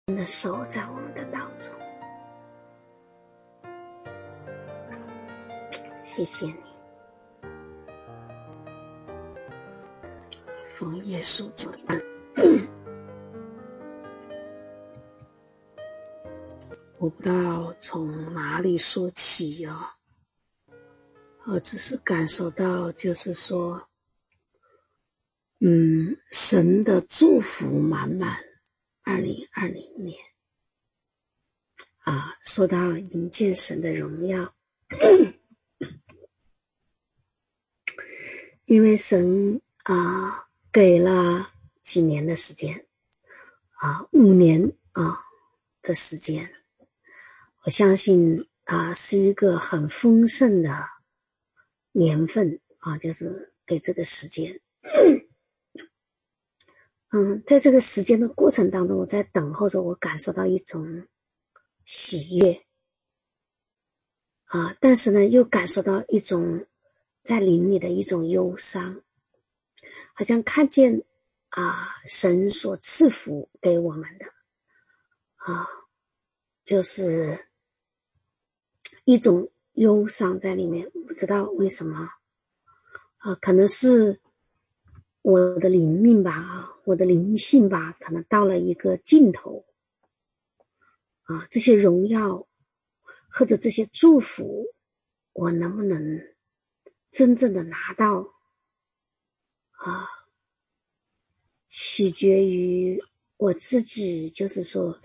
的手在我们的当中。谢谢你，奉耶稣之名。我不知道从哪里说起啊，我只是感受到就是说神的祝福满满。2020年说到迎见神的荣耀，因为神给了几年的时间5年的时间，我相信是一个很丰盛的年份就是给这个时间。在这个时间的过程当中，我在等候着，我感受到一种喜悦但是呢又感受到一种在灵里的一种忧伤，好像看见神所赐福给我们的就是一种忧伤在里面，不知道为什么可能是我的灵命吧我的灵性吧，可能到了一个尽头这些荣耀或者这些祝福，我能不能真正的拿到取决于我自己，就是说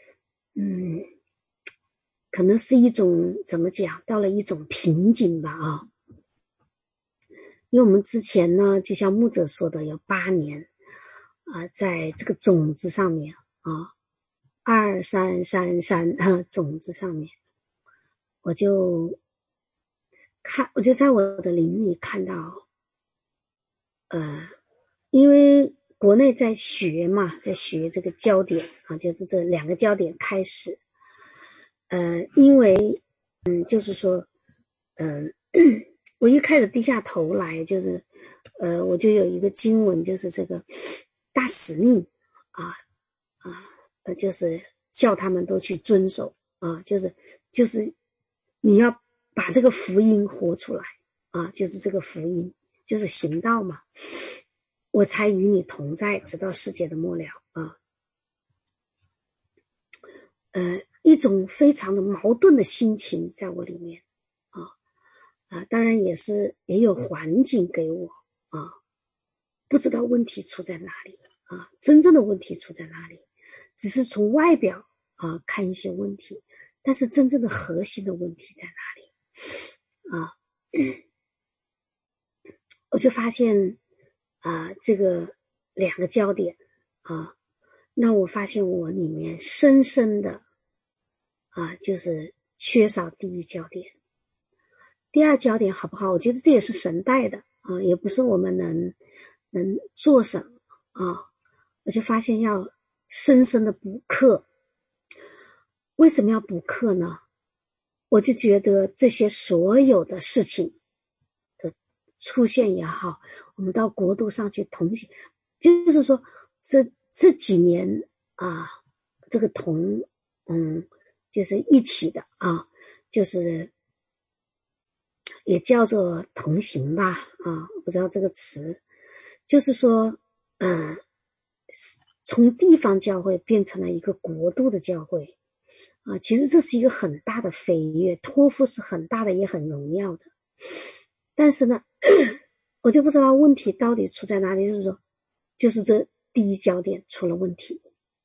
可能是一种怎么讲，到了一种瓶颈吧因为我们之前呢就像牧者说的有8年在这个种子上面2333种子上面，我就在我的灵里看到因为国内在学嘛，在学这个焦点就是这2个焦点开始因为就是说我一开始低下头来，就是我就有一个经文，就是这个大使命就是叫他们都去遵守就是你要把这个福音活出来就是这个福音就是行道嘛，我才与你同在直到世界的末了一种非常的矛盾的心情在我里面当然也有环境给我不知道问题出在哪里真正的问题出在哪里，只是从外表看一些问题，但是真正的核心的问题在哪里我就发现这个2个焦点那我发现我里面深深的就是缺少第一焦点。第2焦点好不好，我觉得这也是神带的也不是我们能做什么我就发现要深深的补课。为什么要补课呢？我就觉得这些所有的事情的出现也好，我们到国度上去同行，就是说这几年这个就是一起的就是也叫做同行吧不知道这个词，就是说从地方教会变成了一个国度的教会其实这是一个很大的飞跃，托付是很大的也很荣耀的，但是呢我就不知道问题到底出在哪里，就是说就是这第一焦点出了问题。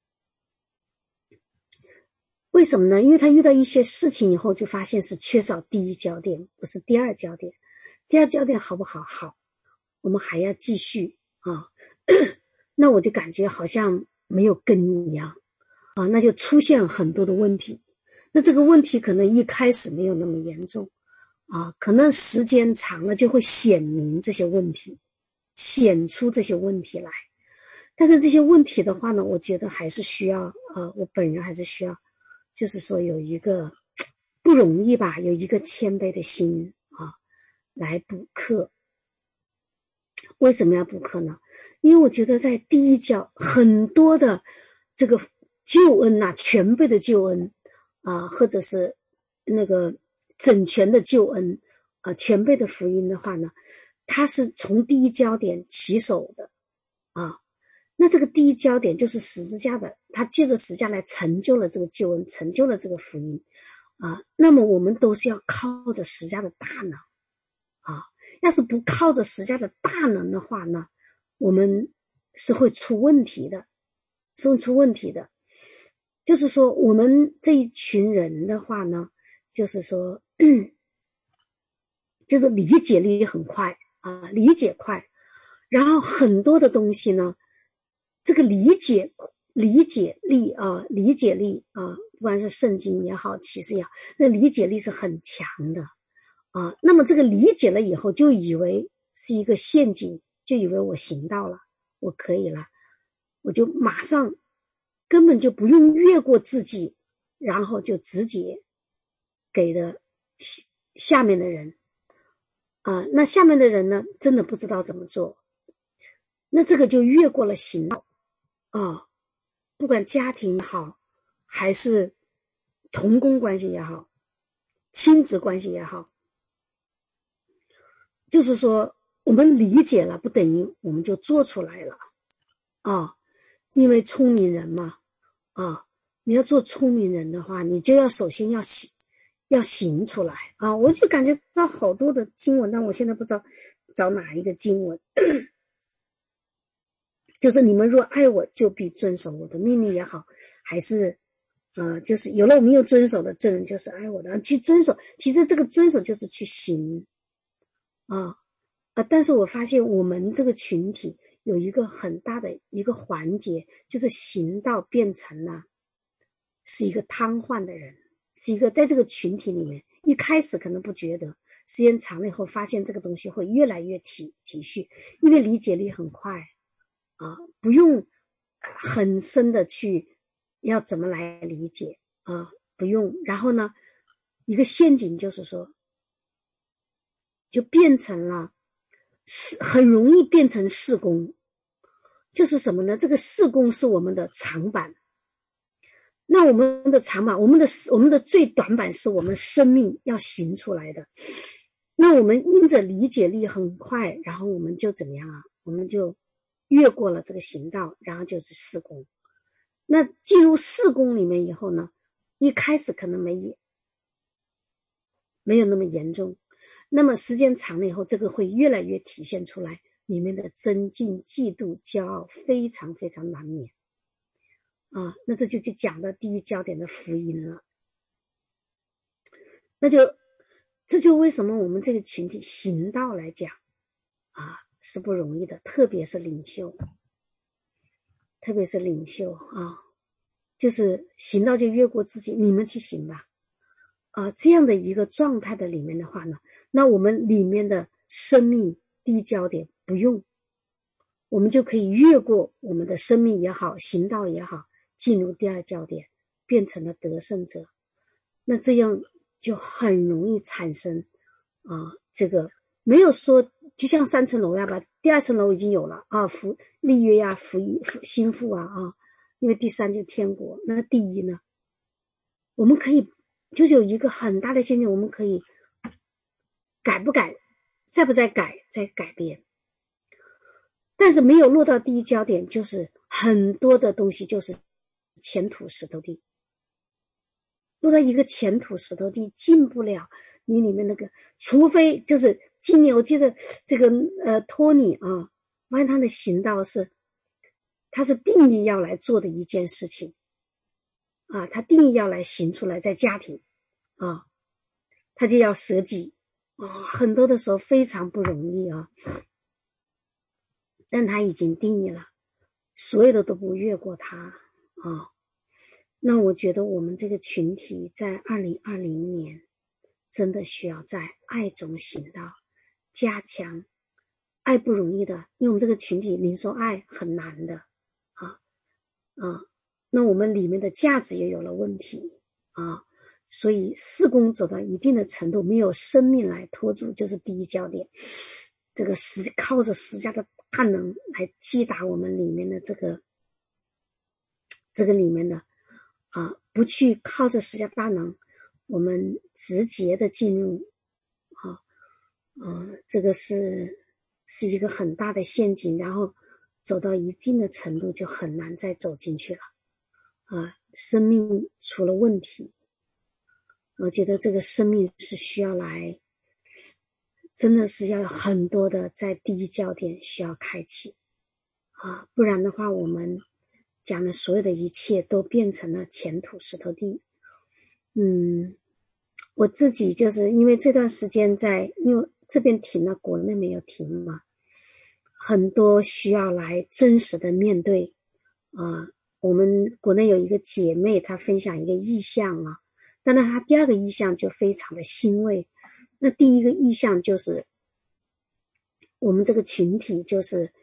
为什么呢？因为他遇到一些事情以后就发现是缺少第一焦点，不是第2焦点。第2焦点好不好？好，我们还要继续那我就感觉好像没有根一样那就出现很多的问题。那这个问题可能一开始没有那么严重可能时间长了就会显明这些问题，显出这些问题来。但是这些问题的话呢，我觉得还是需要我本人还是需要就是说有一个不容易吧，有一个谦卑的心来补课。为什么要补课呢？因为我觉得在第一教很多的这个救恩啊，全备的救恩啊，或者是那个整全的救恩啊，全备的福音的话呢，它是从第一焦点起手的啊。那这个第一焦点就是十字架的，他借着十字架来成就了这个救恩，成就了这个福音啊。那么我们都是要靠着十字架的大能啊，要是不靠着十字架的大能的话呢，我们是会出问题的，是会出问题的。就是说我们这一群人的话呢，就是说就是理解力很快啊，理解快，然后很多的东西呢，这个理解力啊，不管是圣经也好，启示也好，那理解力是很强的啊。那么这个理解了以后，就以为是一个陷阱，就以为我行道了，我可以了，我就马上根本就不用越过自己，然后就直接给的下面的人啊。那下面的人呢，真的不知道怎么做，那这个就越过了行道啊。不管家庭也好，还是同工关系也好，亲子关系也好，就是说我们理解了不等于我们就做出来了啊。因为聪明人嘛啊，你要做聪明人的话，你就要首先要行出来啊。我就感觉到好多的经文，但我现在不知道找哪一个经文就是你们若爱我，就必遵守我的命令也好，还是就是有了我没有遵守的，这人就是爱我的，去遵守。其实这个遵守就是去行但是我发现我们这个群体有一个很大的一个环节，就是行道变成了是一个瘫痪的人，是一个在这个群体里面一开始可能不觉得，时间长了以后发现这个东西会越来越体恤，因为理解力很快啊，不用很深的去要怎么来理解啊，不用。然后呢，一个陷阱就是说，就变成了很容易变成事工，就是什么呢？这个事工是我们的长板，那我们的长板，我们的最短板是我们生命要行出来的。那我们因着理解力很快，然后我们就怎么样啊？我们就越过了这个行道，然后就是事工。那进入事工里面以后呢，一开始可能没有那么严重，那么时间长了以后，这个会越来越体现出来，里面的尊敬、嫉妒、骄傲非常非常难免啊。那这就讲到第一焦点的福音了。这就为什么我们这个群体行道来讲啊是不容易的，特别是领袖啊，就是行道就越过自己，你们去行吧这样的一个状态的里面的话呢，那我们里面的生命第一焦点不用，我们就可以越过我们的生命也好，行道也好，进入第二焦点，变成了得胜者。那这样就很容易产生这个没有说就像3层楼吧，第2层楼已经有了立约呀，心腹因为第3就天国。那第一呢，我们可以就是有一个很大的陷阱，我们可以改不改，再不再改变，但是没有落到第一焦点，就是很多的东西就是前土石头地，落到一个前土石头地进不了你里面那个，除非就是今年我记得这个托尼发现他的行道他是定义要来做的一件事情他定义要来行出来，在家庭他就要舍己很多的时候非常不容易但他已经定义了，所有的都不越过他那我觉得我们这个群体在2020年真的需要在爱中行道，加强爱不容易的，因为我们这个群体领受爱很难的那我们里面的价值也有了问题所以事工走到一定的程度，没有生命来拖住，就是第一焦点。这个靠着十架的大能来击打我们里面的这个里面的不去靠着释迦大能，我们直接的进入这个是一个很大的陷阱，然后走到一定的程度就很难再走进去了生命出了问题，我觉得这个生命是需要来，真的是要有很多的在第一焦点需要开启不然的话我们讲的所有的一切都变成了前土石头地。我自己就是因为这段时间因为这边停了，国内没有停嘛，很多需要来真实的面对我们国内有一个姐妹，她分享一个意象但是她第二个意象就非常的欣慰。那第一个意象就是我们这个群体就是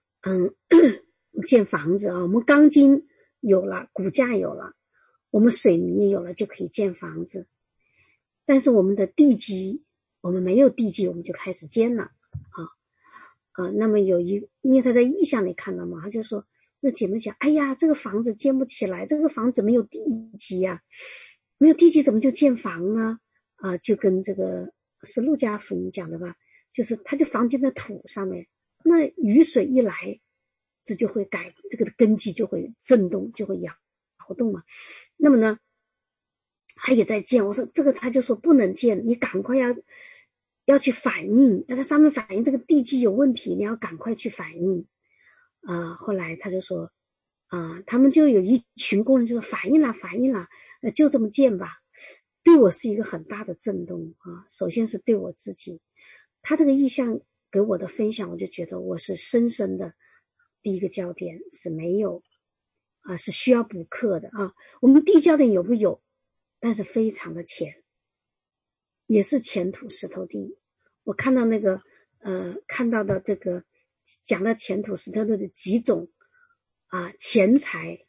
建房子我们钢筋有了，骨架有了，我们水泥也有了，就可以建房子。但是我们的地基，我们没有地基，我们就开始建了那么因为他在意象里看到嘛，他就说那姐妹讲，哎呀，这个房子建不起来，这个房子没有地基没有地基怎么就建房呢就跟这个是路加福音讲的吧，就是他就房建在土上面，那雨水一来，这就会这个根基就会震动，就会摇动嘛。那么呢他也在建，我说这个他就说不能建，你赶快要去反映，要在上面反映这个地基有问题，你要赶快去反映后来他就说他们就有一群工人就说反映了，就这么建吧。对我是一个很大的震动首先是对我自己，他这个意向给我的分享，我就觉得我是深深的第一个焦点是没有是需要补课的我们第一焦点有不有，但是非常的浅，也是前土石头地。我看到那个看到的这个讲到前土石头地的几种钱财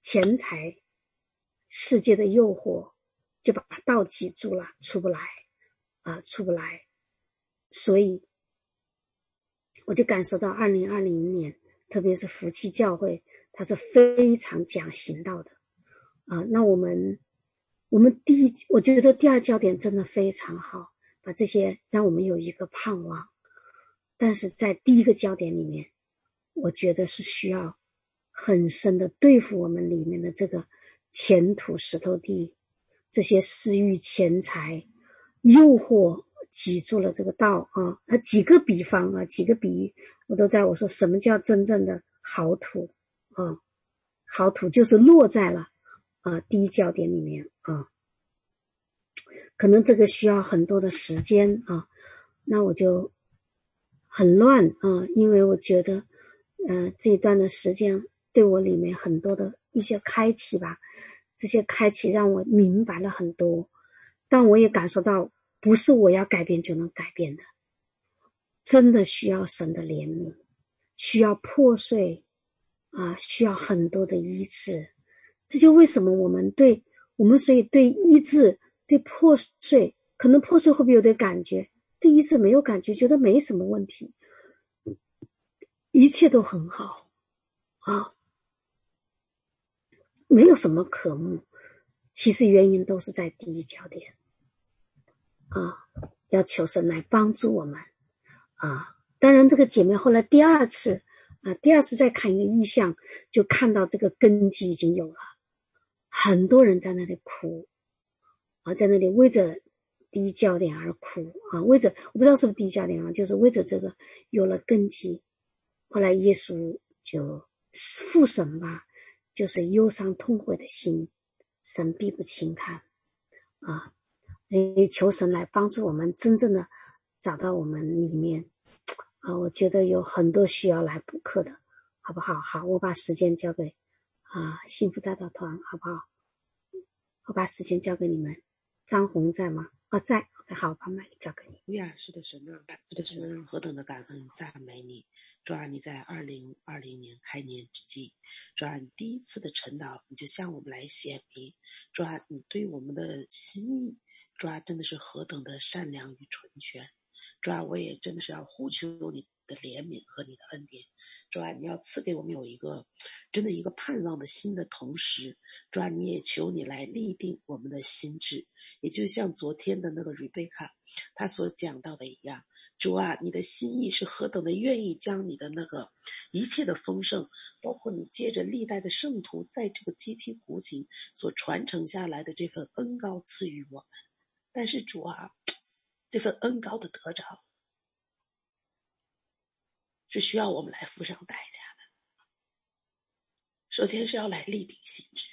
世界的诱惑，就把道挤住了，出不来。所以我就感受到2020年特别是福气教会，它是非常讲行道的那我们我觉得第二焦点真的非常好，把这些让我们有一个盼望。但是在第一个焦点里面，我觉得是需要很深的对付我们里面的这个前土石头地，这些私欲钱财诱惑挤住了这个道几个比方几个比喻我都在我说什么叫真正的好土好土就是落在了第一焦点里面可能这个需要很多的时间那我就很乱因为我觉得这一段的时间对我里面很多的一些开启吧，这些开启让我明白了很多，但我也感受到不是我要改变就能改变的，真的需要神的怜悯，需要破碎需要很多的医治。这就为什么我们所以对医治对破碎，可能破碎会不会有点感觉，对医治没有感觉，觉得没什么问题，一切都很好没有什么可慕，其实原因都是在第一焦点要求神来帮助我们当然这个姐妹后来第二次再看一个意象，就看到这个根基已经有了，很多人在那里哭在那里为着第一焦点而哭为着我不知道是不是第一焦点就是为着这个有了根基。后来耶稣就父神吧，就是忧伤痛悔的心，神必不轻看求神来帮助我们真正的找到我们里面我觉得有很多需要来补课的，好不好？好，我把时间交给幸福大道团，好不好？我把时间交给你们。张红在吗？在。好，把麦交给你。 是的神是的神，何等的感恩赞美你。主你在2020年开年之际，主你第一次的晨祷，你就向我们来显明，主你对我们的心意，主真的是何等的善良与纯全。主我也真的是要呼求你的怜悯和你的恩典。主啊，你要赐给我们有一个真的一个盼望的心的同时，主啊，你也求你来立定我们的心智，也就像昨天的那个瑞贝卡他所讲到的一样，主啊，你的心意是何等的愿意将你的那个一切的丰盛，包括你借着历代的圣徒在这个阶梯古井所传承下来的这份恩膏赐予我们。但是主啊，这份恩膏的得着是需要我们来付上代价的。首先是要来立定心志，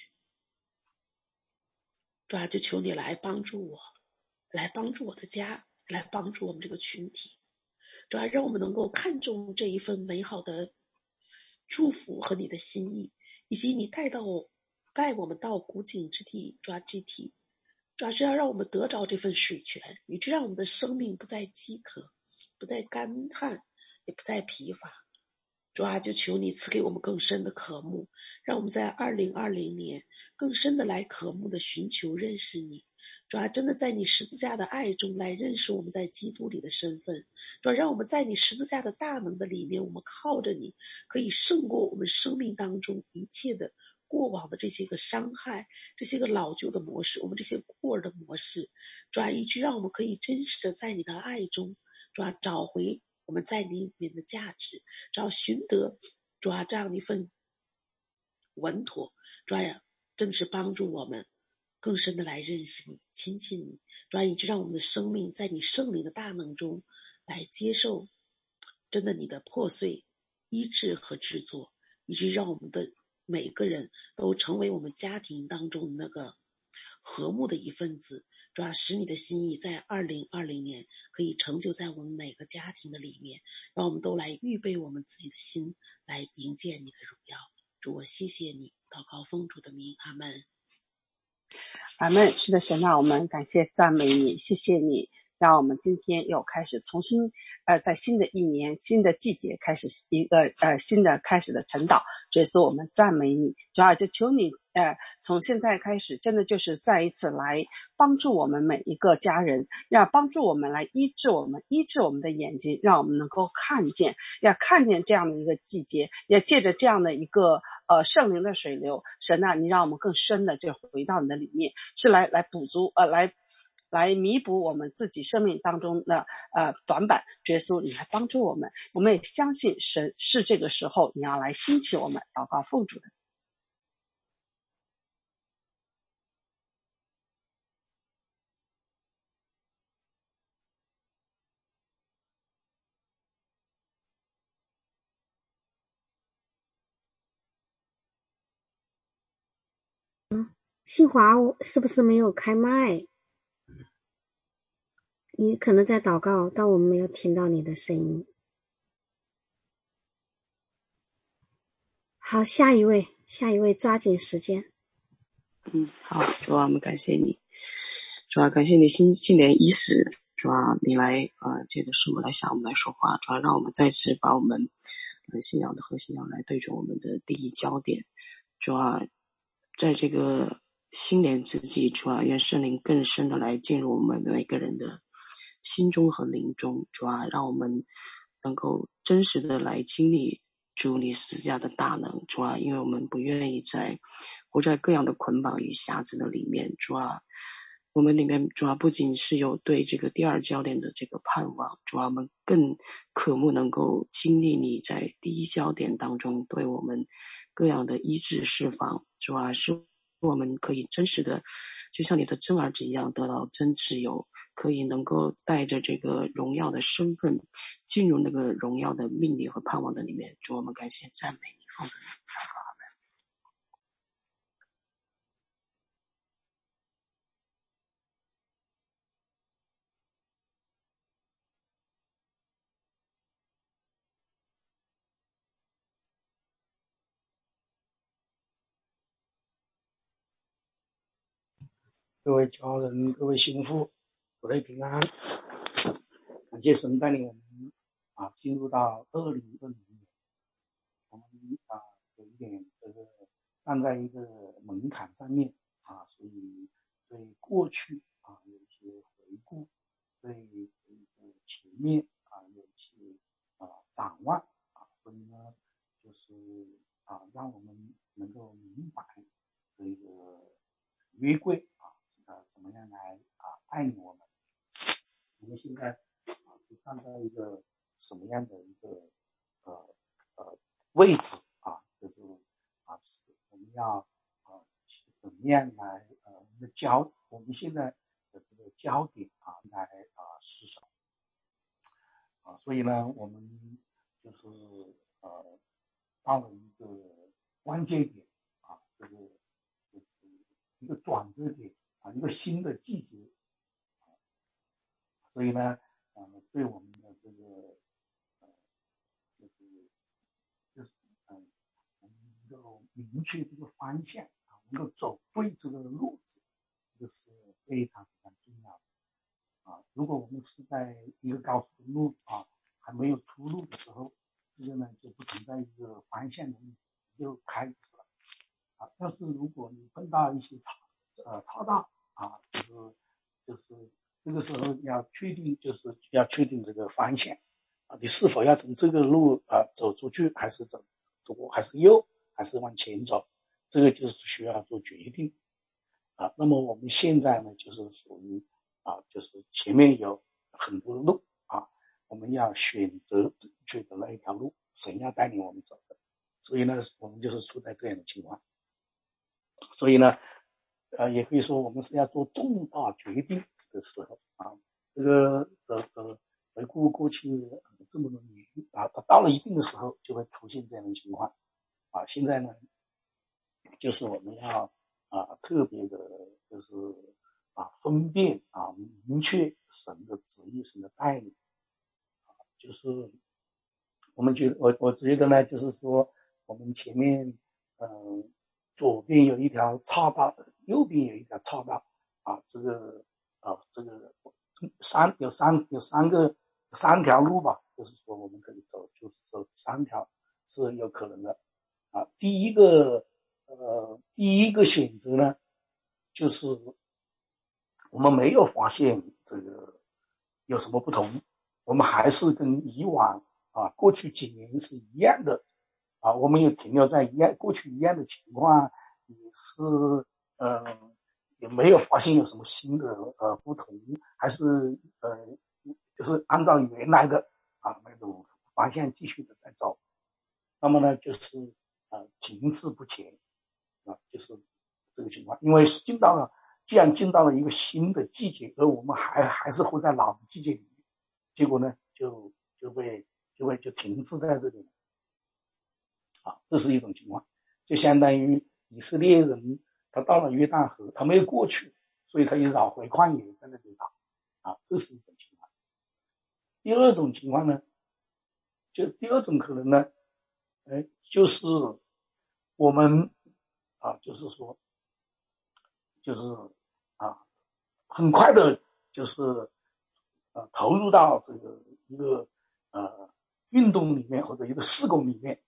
主啊，就求你来帮助我，来帮助我的家，来帮助我们这个群体。主啊，让我们能够看重这一份美好的祝福和你的心意，以及你带我们到古井之地，主啊，主要是要让我们得着这份水泉，以致让我们的生命不再饥渴，不再干旱，也不再疲乏。主啊，就求你赐给我们更深的渴慕，让我们在2020年更深的来渴慕的寻求认识你。主啊，真的在你十字架的爱中来认识我们在基督里的身份。主啊，让我们在你十字架的大能的里面，我们靠着你可以胜过我们生命当中一切的过往的这些个伤害，这些个老旧的模式，我们这些孤儿的模式。主啊，以致让我们可以真实的在你的爱中，主啊，找回我们在你里面的价值，只要寻得主啊这样一份稳妥，主啊真的是帮助我们更深的来认识你，亲近你，主啊以致让我们的生命在你圣灵的大能中来接受真的你的破碎、医治和制作，以致让我们的每个人都成为我们家庭当中那个和睦的一份子。主要使你的心意在2020年可以成就在我们每个家庭的里面，让我们都来预备我们自己的心来迎接你的荣耀。主，我谢谢你，祷告奉主的名，阿们。 阿们。是的，神啊，我们感谢赞美你，谢谢你让我们今天又开始重新在新的一年新的季节开始一个新的开始的晨祷。所以说我们赞美你，主要就求你从现在开始真的就是再一次来帮助我们每一个家人，要帮助我们来医治我们的眼睛，让我们能够看见，要看见这样的一个季节，也借着这样的一个圣灵的水流，神啊，你让我们更深的就回到你的里面，是来补足来弥补我们自己生命当中的短板。耶稣，你来帮助我们，我们也相信神是这个时候你要来兴起我们，祷告奉主的。 新华是不是没有开麦？你可能在祷告，但我们没有听到你的声音。好，下一位抓紧时间。 好，主啊，我们感谢你，主啊，感谢你新年伊始，主啊，你来借着师母来向我们来说话，主啊，让我们再次把我们信仰的核心要来对准我们的第一焦点。主啊，在这个新年之际，主啊，愿圣灵更深的来进入我们每个人的心中和灵中，主啊，让我们能够真实的来经历主你十字架的大能，主啊，因为我们不愿意活在各样的捆绑与辖制的里面，主啊，我们里面主要不仅是有对这个第二焦点的这个盼望，主要我们更渴慕能够经历你在第一焦点当中对我们各样的医治释放，主要是我们可以真实的就像你的真儿子一样得到真自由，可以能够带着这个荣耀的身份进入那个荣耀的命令和盼望的里面。主，我们感谢赞美你，奉主的名祷告。 各位家人，各位心腹，主内平安。感谢神带领我们进入到2020年，我们有一点这个站在一个门槛上面所以对过去有一些回顾，对这个前面有一些展望所以呢就是让我们能够明白这个约柜怎么样来带领我们。我们现在是站在一个什么样的一个位置就是我们要怎么样来我们现在的这个焦点来是什么所以呢我们就是到了一个关键点这个就是一个转折点一个新的季节所以呢对我们的这个能够明确这个方向能够走对这个路子，这个是非常非常重要的如果我们是在一个高速公路还没有出路的时候，这个呢就不存在一个方向的问题，就开始了但是如果你碰到一些岔道就是这个时候要确定这个方向你是否要从这个路走出去，还是走左还是右，还是往前走，这个就是需要做决定那么我们现在呢就是属于就是前面有很多路我们要选择正确的那一条路，神要带领我们走的，所以呢我们就是处在这样的情况，所以呢也可以说我们是要做重大决定的时候这个回顾过去这么多年到了一定的时候就会出现这样的情况现在呢就是我们要特别的就是分辨明确神的旨意，神的带领就是我觉得呢就是说我们前面左边有一条岔道，右边有一条岔道这个三条路吧，就是说我们可以走，就是说三条是有可能的第一个选择呢，就是我们没有发现这个有什么不同，我们还是跟以往过去几年是一样的我们也停留在过去一样的情况，也是也没有发现有什么新的不同，还是就是按照原来的那种方向继续的在走，那么呢就是停滞不前就是这个情况，因为既然进到了一个新的季节，而我们还是活在老的季节里面，结果呢就停滞在这里这是一种情况，就相当于以色列人他到了约旦河，他没有过去，所以他也绕回旷野在那里打这是一种情况。第二种情况呢，第二种可能呢就是我们就是说就是很快的就是投入到这个一个运动里面或者一个事工里面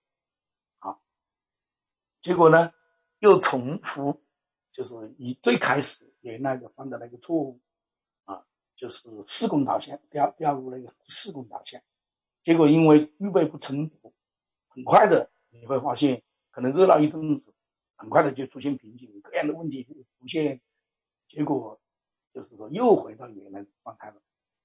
结果呢又重复就是以最开始原来的犯的那个错误就是事工导向掉入那个事工导向，结果因为预备不充足，很快的你会发现可能热闹一阵子，很快的就出现瓶颈，各样的问题就出现，结果就是说又回到原来的状态了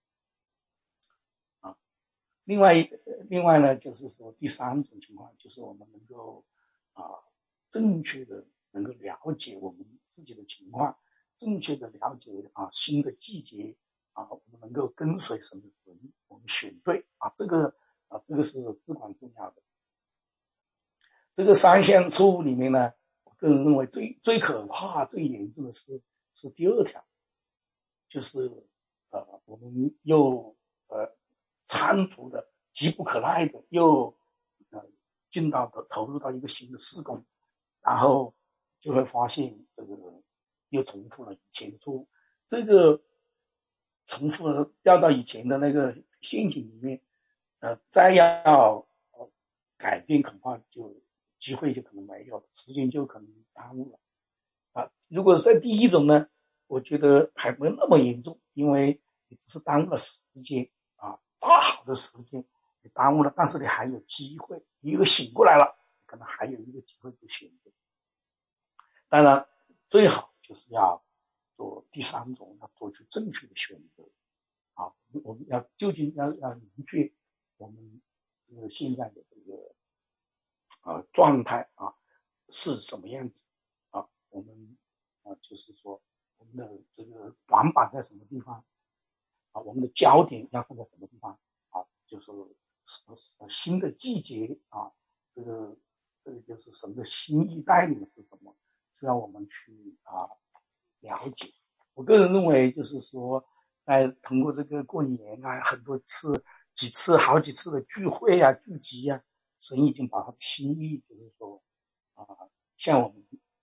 另外呢就是说第三种情况，就是我们能够正确的能够了解我们自己的情况，正确的了解新的季节我们能够跟随神的旨意，我们选对这个是至关重要的。这个三项错误里面呢，我个人认为最可怕最严重的是第二条，就是我们又仓促的急不可耐的又投入到一个新的事工，然后就会发现这个又重复了以前的错误，这个重复了掉到以前的那个陷阱里面再要改变恐怕就机会就可能没有，时间就可能耽误了如果是第一种呢，我觉得还没那么严重，因为你只是耽误了时间大好的时间， 耽误了，但是你还有机会，一个醒过来了，可能还有一个机会去选择。当然，最好就是要做第三种，要做出正确的选择啊！我们究竟要明确我们现在的这个状态啊是什么样子啊？我们就是说我们的这个短板在什么地方啊？我们的焦点要放在什么地方啊？就是新的季节啊，这个就是神的心意带领是什么？需要我们去了解。我个人认为，就是说，在通过这个过年啊，很多次、好几次的聚会啊、聚集啊，神已经把他的心意，就是说向我们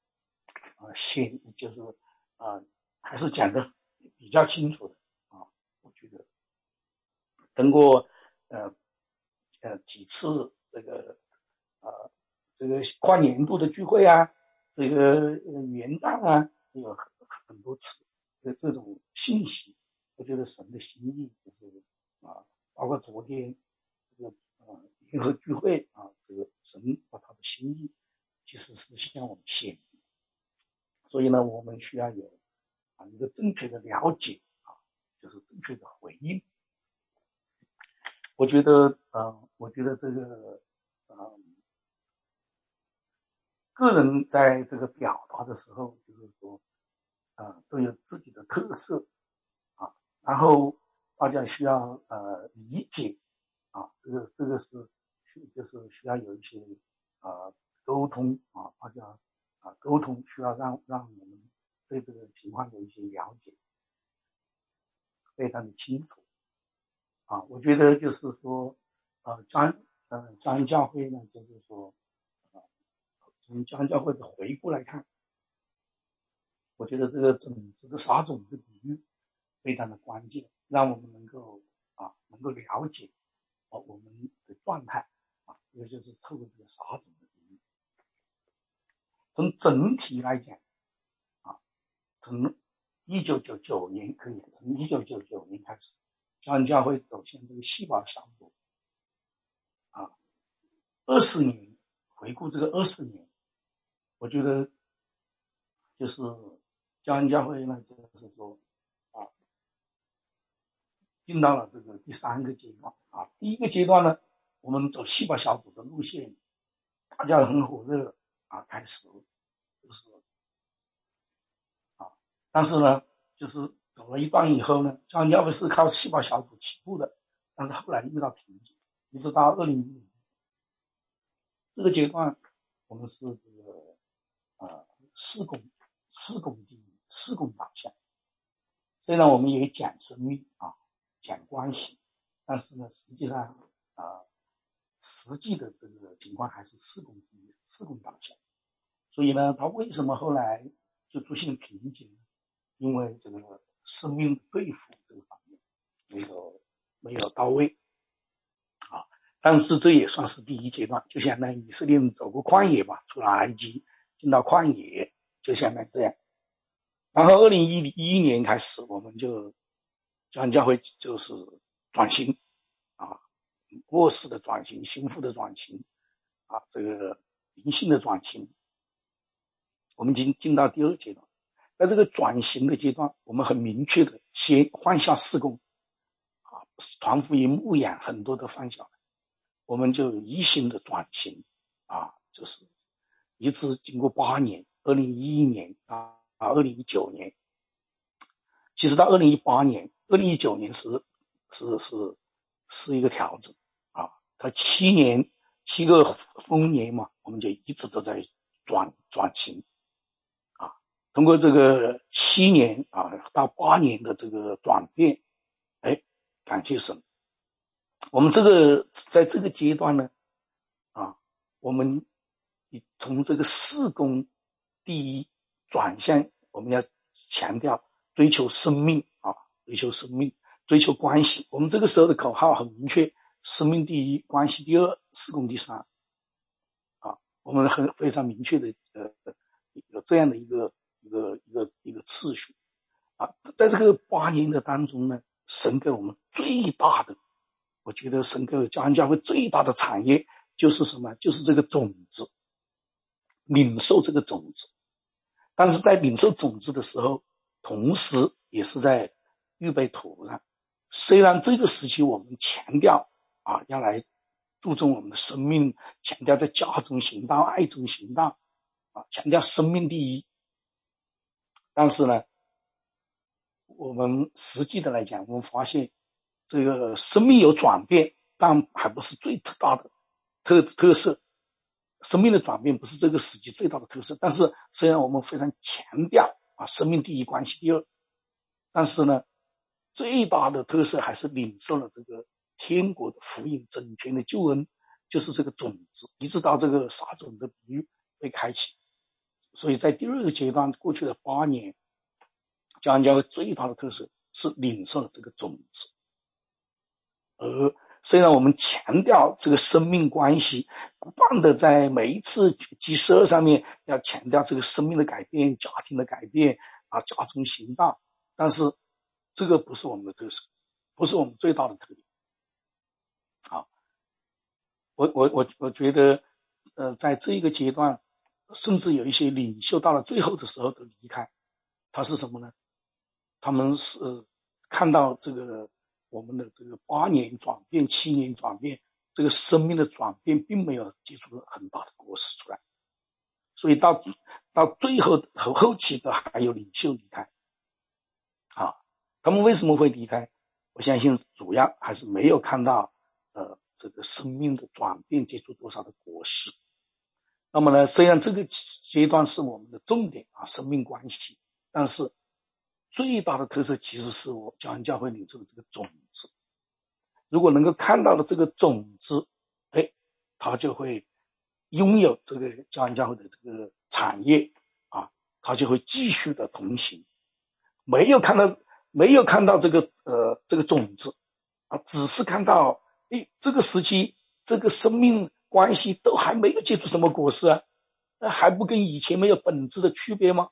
就是还是讲的比较清楚的啊。我觉得通过几次这个跨年度的聚会啊，这个元旦啊，有很多次的这种信息，我觉得神的心意就是包括昨天这个联合聚会啊，这个神把他的心意其实是向我们显明，所以呢，我们需要有一个正确的了解就是正确的回应。我觉得这个个人在这个表达的时候，就是说都有自己的特色啊，然后大家需要理解啊，这个是就是需要有一些沟通啊，大家沟通需要让我们对这个情况有一些了解，非常的清楚啊。我觉得就是说嘉恩教会呢，就是说从嘉恩教会的回顾来看，我觉得这个种子的撒种的比喻非常的关键，让我们能够了解我们的状态啊，这个就是透过这个撒种的比喻。从整体来讲从1999年可以从1999年开始，嘉恩教会走向这个细胞小组20年，回顾这个20年，我觉得就是嘉恩教会呢，就是说进到了这个第3个阶段第一个阶段呢，我们走细胞小组的路线，大家很火热开始就是但是呢，就是走了一段以后呢，嘉恩教会是靠细胞小组起步的，但是后来遇到瓶颈，一直到2010年这个阶段，我们是这个事工第一，事工导向。虽然我们也讲生命讲关系，但是呢，实际上实际的这个情况还是事工第一，事工导向。所以呢，他为什么后来就出现瓶颈呢？因为这个生命对付这个方面没有到位但是这也算是第一阶段，就相当于以色列人走过旷野吧，出了埃及进到旷野，就相当于这样。然后2011年开始，我们就嘉恩教会就是转型末世的转型，心腹的转型这个灵性的转型，我们已经进到第2阶段。在这个转型的阶段，我们很明确的先放下事工传福音牧养很多的放下，我们就一心的转型就是一直经过8年，2011年2019年，其实到2018年2019年是一个调整它7个丰年嘛，我们就一直都在转型通过这个7年到8年的这个转变，感谢神，我们在这个阶段呢我们从这个事工第一转向，我们要强调追求生命追求生命，追求关系。我们这个时候的口号很明确，生命第一，关系第2，事工第3我们非常明确的有这样的一个次序在这个8年的当中呢，神给我们最大的我觉得神给教会教会最大的产业就是什么？就是这个种子，领受这个种子。但是在领受种子的时候，同时也是在预备土壤。虽然这个时期我们强调要来注重我们的生命，强调在家中行道、爱中行道强调生命第一，但是呢，我们实际的来讲，我们发现这个生命有转变，但还不是最大的特色。生命的转变不是这个时期最大的特色，但是虽然我们非常强调生命第一，关系第二，但是呢，最大的特色还是领受了这个天国的福音，整全的救恩，就是这个种子，一直到这个撒种的比喻被开启。所以在第二个阶段，过去的8年，教会教会最大的特色是领受了这个种子。而虽然我们强调这个生命关系，不断的在每一次G12上面要强调这个生命的改变、家庭的改变家中行道，但是这个不是我们的特色，不是我们最大的特点。我觉得在这一个阶段，甚至有一些领袖到了最后的时候都离开，他是什么呢？他们是看到这个我们的这个8年转变、7年转变，这个生命的转变并没有结出很大的果实出来，所以到最后期的还有领袖离开他们为什么会离开？我相信主要还是没有看到这个生命的转变结出多少的果实。那么呢，虽然这个阶段是我们的重点生命关系，但是最大的特色其实是我教会领受的这个种子。如果能够看到的这个种子，他就会拥有这个教会的这个产业他就会继续的同行。没有看到这个种子只是看到这个时期这个生命关系都还没有结出什么果实那还不跟以前没有本质的区别吗？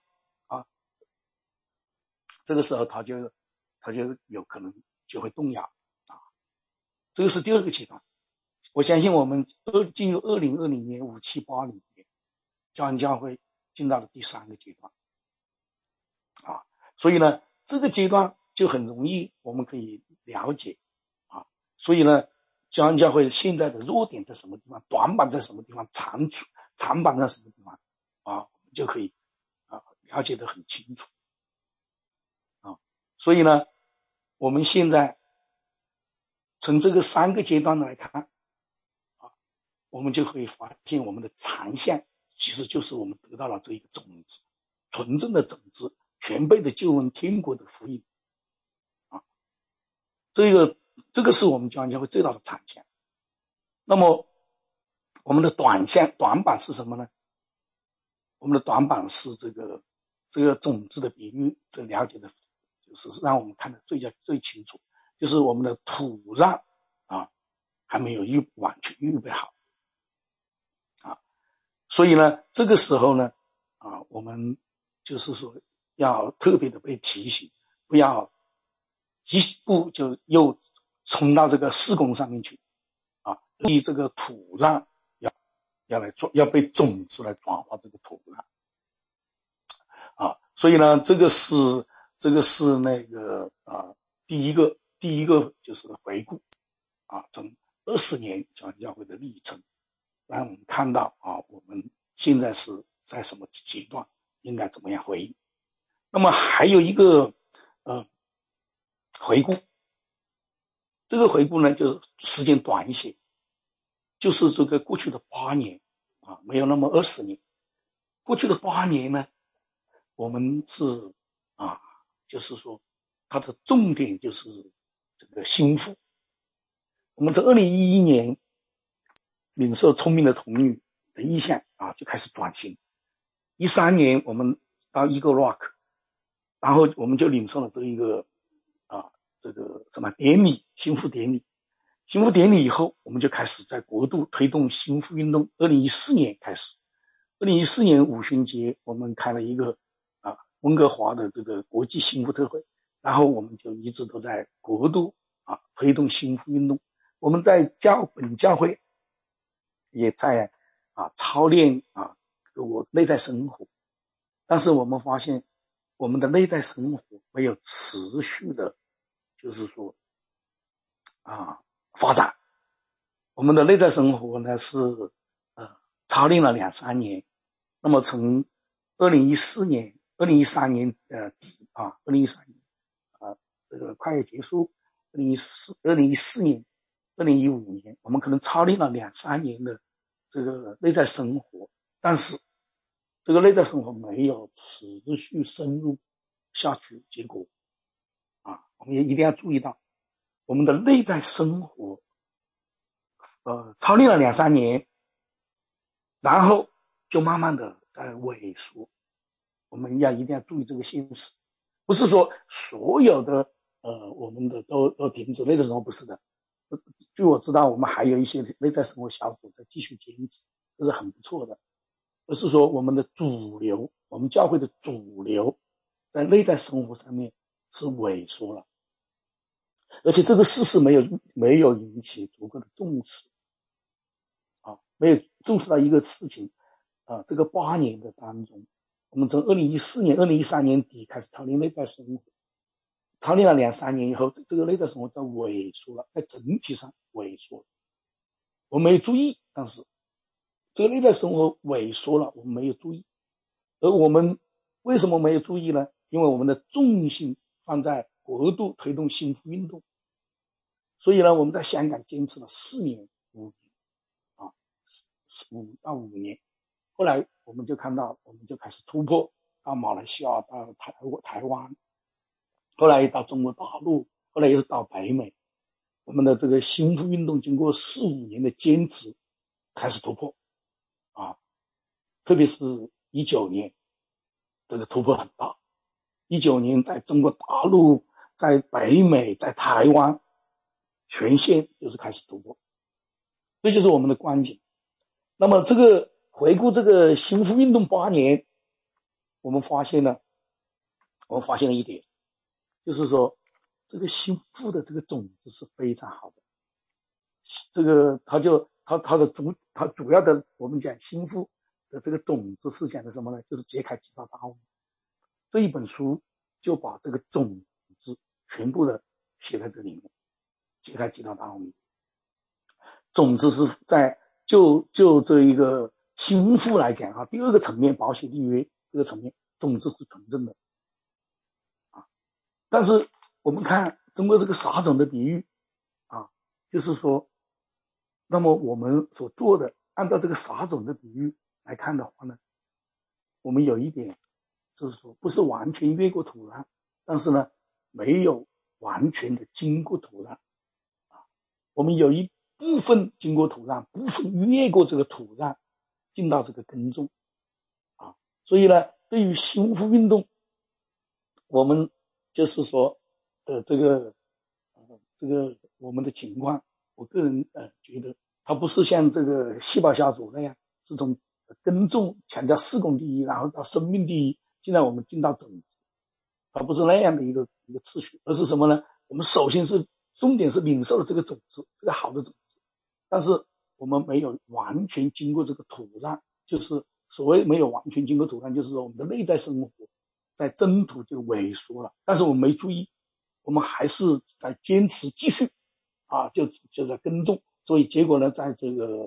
这个时候他就有可能就会动摇这个是第二个阶段。我相信我们进入2020年5780年，教会进到了第3个阶段所以呢，这个阶段就很容易我们可以了解所以呢，教会现在的弱点在什么地方，短板在什么地方，长板在什么地方我们就可以了解得很清楚所以呢，我们现在从这个3个阶段来看我们就可以发现我们的长项其实就是我们得到了这一个种子，纯正的种子，全备的救恩，天国的福音这个是我们教会最大的长项。那么我们的短板是什么呢？我们的短板是这个种子的比喻，这了解的就是让我们看得最清楚，就是我们的土壤还没有完全预备好所以呢，这个时候呢我们就是说要特别的被提醒，不要一步就又冲到这个事工上面去对这个土壤要被种子来转化这个土壤所以呢，这个是那个第一个就是回顾从20年教会的历程，让我们看到我们现在是在什么阶段，应该怎么样回应。那么还有一个回顾，这个回顾呢就是时间短一些，就是这个过去的8年没有那么20年。过去的8年呢，我们是就是说它的重点就是这个心腹。我们在2011年领受聪明的童女的意向就开始转型。13年我们到 Eagle Rock， 然后我们就领受了这一个这个什么典礼，心腹典礼。心腹典礼以后，我们就开始在国度推动心腹运动。2014年开始，2014年五旬节我们开了一个温哥华的这个国际心腹特会，然后我们就一直都在国度推动心腹运动。 我们在本教会也在操练我内在生活，但是我们发现我们的内在生活没有持续的，就是说发展。我们的内在生活呢是操练了2-3年，那么从2013年底2013年这个快要结束，2014年2015年我们可能操练了2-3年的这个内在生活，但是这个内在生活没有持续深入下去，结果我们也一定要注意到我们的内在生活操练了2-3年，然后就慢慢的在萎缩。我们一定要注意这个现实，不是说所有的我们的都停止内在生活，不是的。据我知道，我们还有一些内在生活小组在继续坚持，这是很不错的。而是说我们的主流，我们教会的主流在内在生活上面是萎缩了，而且这个事实没有引起足够的重视没有重视到一个事情这个8年的当中，我们从2014年2013年底开始操练内在生活，操练了2-3年以后，这个内在生活在萎缩了，在整体上萎缩了。我没有注意，但是这个内在生活萎缩了，我们没有注意。而我们为什么没有注意呢？因为我们的重心放在国度推动幸福运动，所以呢，我们在香港坚持了4年5年，后来我们就看到，我们就开始突破到马来西亚，到台湾，后来到中国大陆，后来又是到北美。我们的这个幸福运动经过4-5年的坚持开始突破特别是19年这个突破很大。19年在中国大陆，在北美，在台湾全线就是开始突破，这就是我们的观点。那么这个回顾这个幸福运动8年，我们发现了一点，就是说这个幸福的这个种子是非常好的。这个它主要的，我们讲幸福的这个种子是讲的什么呢？就是揭开几道大奥秘。这一本书就把这个种子全部的写在这里面，揭开几道大奥秘。种子是在就这一个幸福来讲第二个层面，保险立约这个层面，种子是纯正的但是我们看通过这个撒种的比喻就是说，那么我们所做的，按照这个撒种的比喻来看的话呢，我们有一点就是说，不是完全越过土壤，但是呢，没有完全的经过土壤我们有一部分经过土壤，部分越过这个土壤，进到这个耕种所以呢，对于幸福运动，我们就是说这个我们的情况，我个人觉得它不是像这个细胞小组那样是从耕种强调事工第一，然后到生命第一，现在我们进到种子，它不是那样的一个次序，而是什么呢？我们首先是重点是领受了这个种子，这个好的种子，但是我们没有完全经过这个土壤，就是所谓没有完全经过土壤，就是说我们的内在生活在征途就萎缩了，但是我们没注意，我们还是在坚持继续就在耕种，所以结果呢，在这个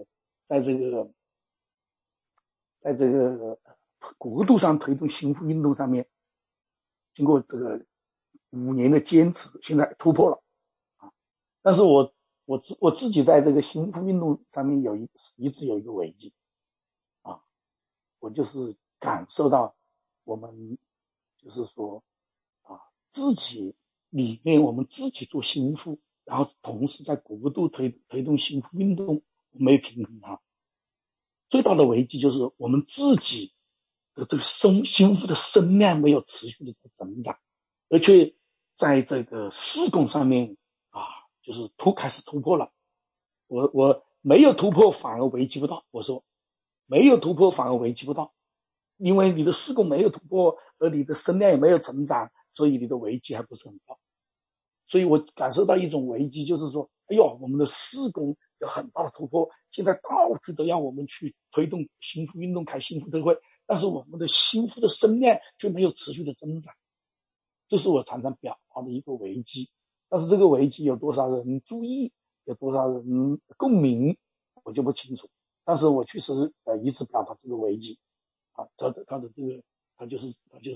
国度上推动幸福运动上面，经过这个5年的坚持，现在突破了但是我自己在这个幸福运动上面一直有一个危机我就是感受到我们就是说自己里面我们自己做幸福，然后同时在国度推动幸福运动，没有平衡它。最大的危机就是我们自己的这个幸福的声量没有持续的增长，而且在这个事工上面就是开始突破了。我没有突破反而危机不大，我说没有突破反而危机不大，因为你的事工没有突破，而你的声量也没有成长，所以你的危机还不是很高。 所以我感受到一种危机，就是说，哎呦，我们的事工有很大的突破，现在到处都要我们去推动幸福运动，开幸福特会，但是我们的幸福的声量却没有持续的增长，这是我常常表达的一个危机。但是这个危机有多少人注意，有多少人共鸣，我就不清楚。但是我确实一直表达这个危机啊，他的这个他就是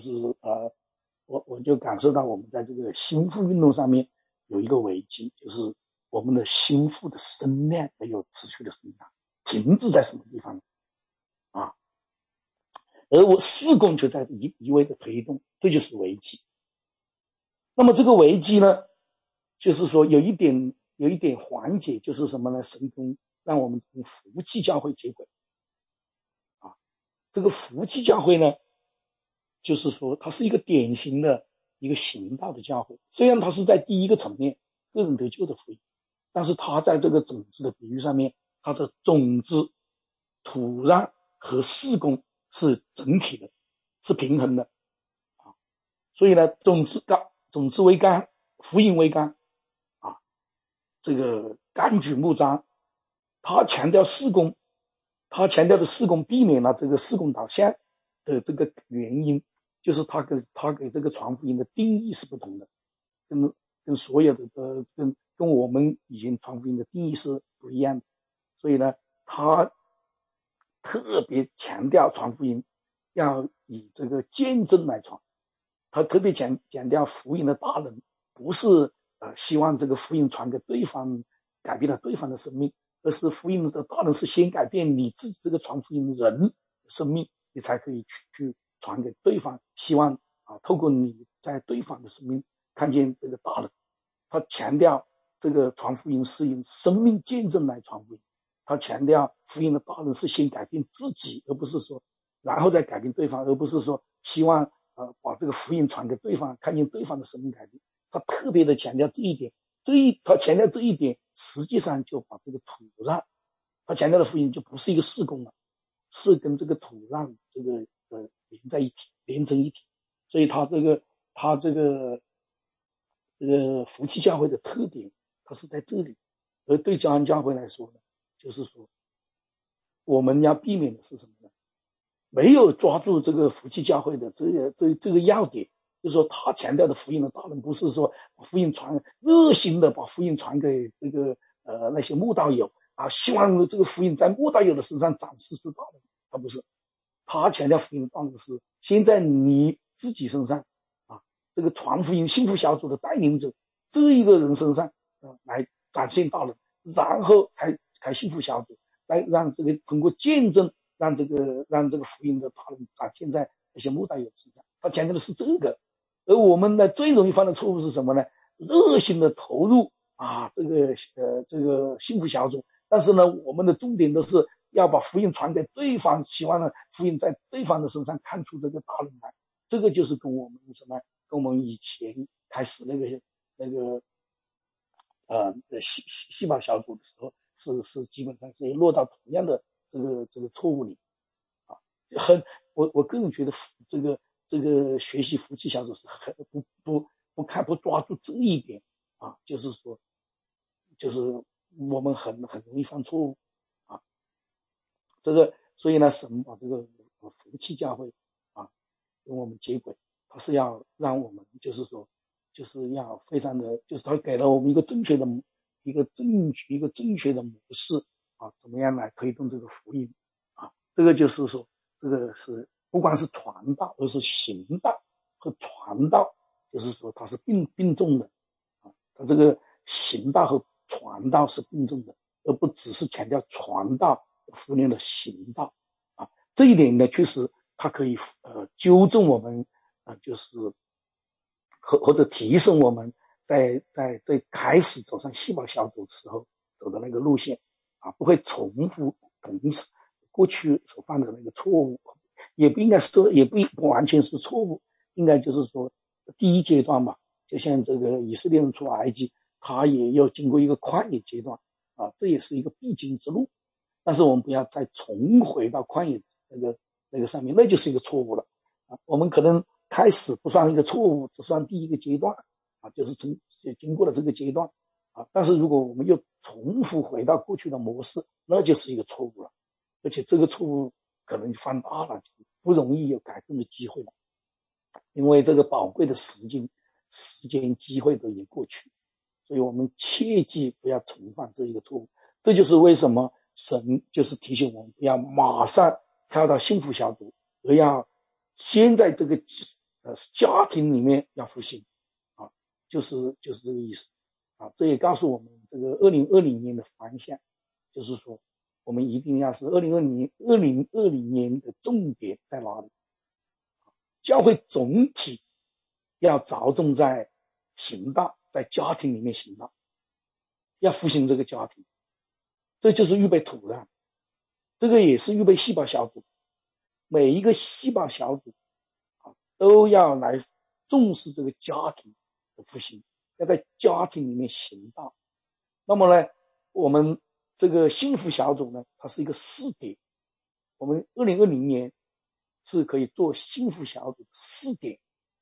我就感受到我们在这个心腹运动上面有一个危机，就是我们的心腹的声量没有持续的增长，停滞在什么地方啊？而我事工就在一味的推动，这就是危机。那么这个危机呢，就是说有一点缓解，就是什么呢？神功让我们从福气教会接轨啊。这个福气教会呢，就是说它是一个典型的一个行道的教会，虽然它是在第一个层面个人得救的福音，但是它在这个种子的比喻上面，它的种子、土壤和事工是整体的，是平衡的啊。所以呢，种子为竿，福音为竿啊。这个柑举木章，他强调事工，他强调的事工避免了这个事工导向的这个原因，就是他给这个传福音的定义是不同的，跟所有的跟我们以前传福音的定义是不一样的。所以呢，他特别强调传福音要以这个见证来传，他特别强调福音的大能，不是希望这个福音传给对方，改变了对方的生命，而是福音的大能是先改变你自己这个传福音的人的生命，你才可以去传给对方，希望透过你在对方的生命看见这个大能。他强调这个传福音是用生命见证来传福音，他强调福音的大能是先改变自己，而不是说然后再改变对方，而不是说希望把这个福音传给对方，看见对方的生命改变。他特别的强调这一点，他强调这一点，实际上就把这个土壤，他强调的福音就不是一个事工了，是跟这个土壤这个连成一体。所以他这个福气教会的特点，它是在这里。而对教安教会来说呢，就是说我们要避免的是什么呢？没有抓住这个福气教会的这个要点，就是说他强调的福音的大能，不是说把福音传热心的把福音传给这个那些慕道友啊，希望这个福音在慕道友的身上展示出大能，他不是。他强调福音的大能是先在你自己身上啊，这个传福音幸福小组的带领者这一个人身上来展现大能，然后开幸福小组，来让这个通过见证让这个福音的大能展现在那些慕道友身上。他强调的是这个。而我们呢最容易犯的错误是什么呢？热心的投入这个幸福小组，但是呢我们的重点都是要把福音传给对方，希望呢福音在对方的身上看出这个大能来。这个就是跟我们以前开始那个细胞小组的时候是基本上是落到同样的这个错误里啊。我个人觉得这个学习福气小组是很不抓住这一点啊，就是说我们很容易犯错误啊。所以呢，神把这个福气教会跟我们接轨，他是要让我们就是要非常的，就是他给了我们一个正确的模式怎么样来推动这个福音这个就是说，这个是不光是传道，而是行道和传道，就是说它是并重的它这个行道和传道是并重的，而不只是强调传道，忽略了行道这一点呢，确实它可以纠正我们就是或者提升我们在最开始走上细胞小组的时候走的那个路线不会重复过去所犯的那个错误，也不应该说也不完全是错误，应该就是说第一阶段吧，就像这个以色列人出埃及，他也要经过一个旷野阶段这也是一个必经之路，但是我们不要再重回到旷野那个上面，那就是一个错误了我们可能开始不算一个错误，只算第一个阶段就是经过了这个阶段但是如果我们又重复回到过去的模式，那就是一个错误了，而且这个错误可能放大了，不容易有改正的机会了，因为这个宝贵的时间机会都已经过去，所以我们切记不要重犯这一个错误。这就是为什么神就是提醒我们不要马上跳到幸福小组，而要先在这个家庭里面要复兴就是这个意思这也告诉我们这个2020年的方向，就是说我们一定要是2020年的重点在哪里？教会总体要着重在行道，在家庭里面行道，要复兴这个家庭，这就是预备土壤，这个也是预备细胞小组，每一个细胞小组都要来重视这个家庭的复兴，要在家庭里面行道。那么呢，我们这个幸福小组呢，它是一个试点，我们2020年是可以做幸福小组试点，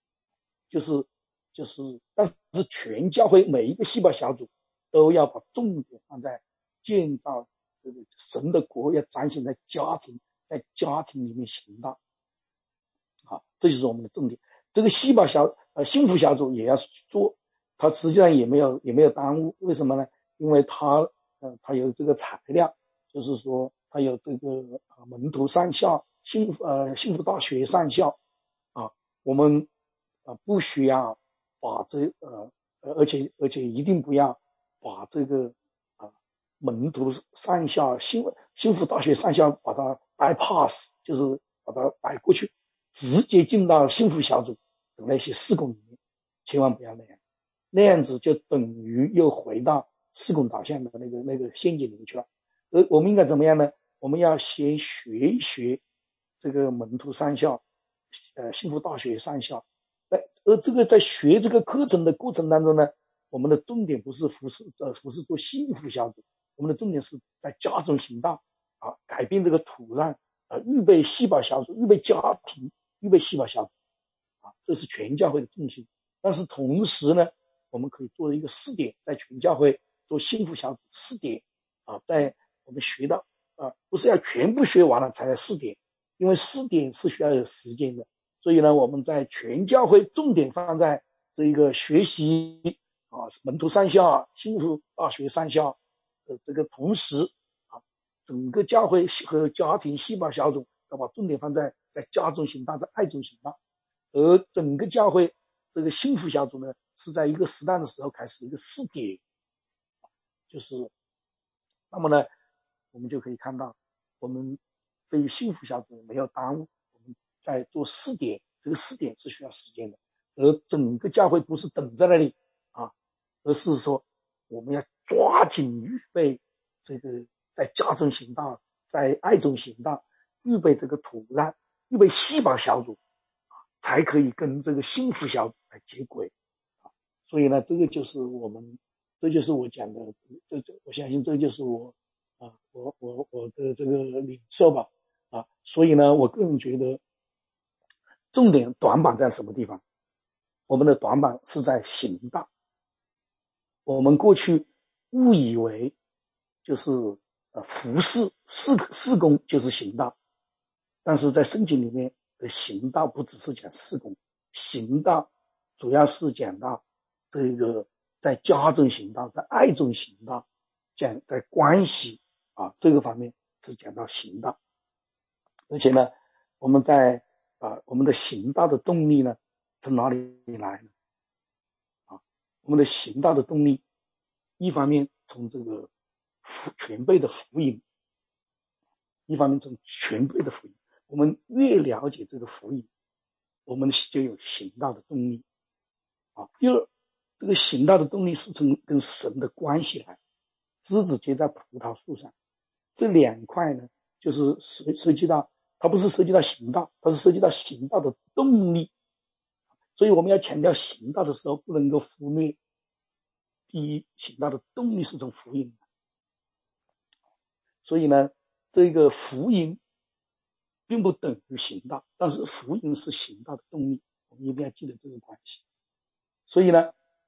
但是全教会每一个细胞小组都要把重点放在建造这个神的国，要彰显在家庭里面行道这就是我们的重点。这个幸福小组也要做，它实际上也没有耽误，为什么呢？因为它有这个材料，就是说它有这个门徒上校幸福大学上校我们不需要把而且一定不要把这个门徒上校幸福大学上校把它 bypass， 就是把它摆过去，直接进到幸福小组的那些事工里面，千万不要那样子就等于又回到事工导向的那个陷阱里面去了。我们应该怎么样呢？我们要先学一学这个门徒上校幸福大学上校，这个在学这个课程的过程当中呢，我们的重点不是服侍做幸福小组，我们的重点是在家中行道改变这个土壤预备细胞小组，预备家庭，预备细胞小组这是全教会的重心。但是同时呢，我们可以做一个试点，在全教会做幸福小组试点在我们学到不是要全部学完了才来试点，因为试点是需要有时间的。所以呢，我们在全教会重点放在这一个学习门徒上校幸福大学上校这个同时整个教会和家庭细胞小组要把重点放在家中行道，在爱中行道，而整个教会这个幸福小组呢，是在一个适当的时候开始一个试点，就是那么呢，我们就可以看到，我们对于幸福小组没有耽误，我们在做试点，这个试点是需要时间的，而整个教会不是等在那里而是说我们要抓紧预备这个在家中行道，在爱中行道，预备这个土壤，预备细胞小组才可以跟这个幸福小组来接轨所以呢，这就是我讲的，我相信这就是我的这个领受吧所以呢，我个人觉得重点短板在什么地方？我们的短板是在行道。我们过去误以为就是服侍事工就是行道，但是在圣经里面的行道不只是讲事工，行道主要是讲到这个在家中行道，在爱中行道，讲在关系这个方面是讲到行道。而且呢，我们在我们的行道的动力呢从哪里来呢我们的行道的动力一方面从这个全备的福音，一方面从全备的福音，我们越了解这个福音，我们就有行道的动力第二，这个行道的动力是从跟神的关系来，枝子结在葡萄树上，这两块呢就是涉及到，它不是涉及到行道，它是涉及到行道的动力。所以我们要强调行道的时候不能够忽略，第一，行道的动力是从福音的，所以呢这个福音并不等于行道，但是福音是行道的动力，我们一定要记得这个关系。所以呢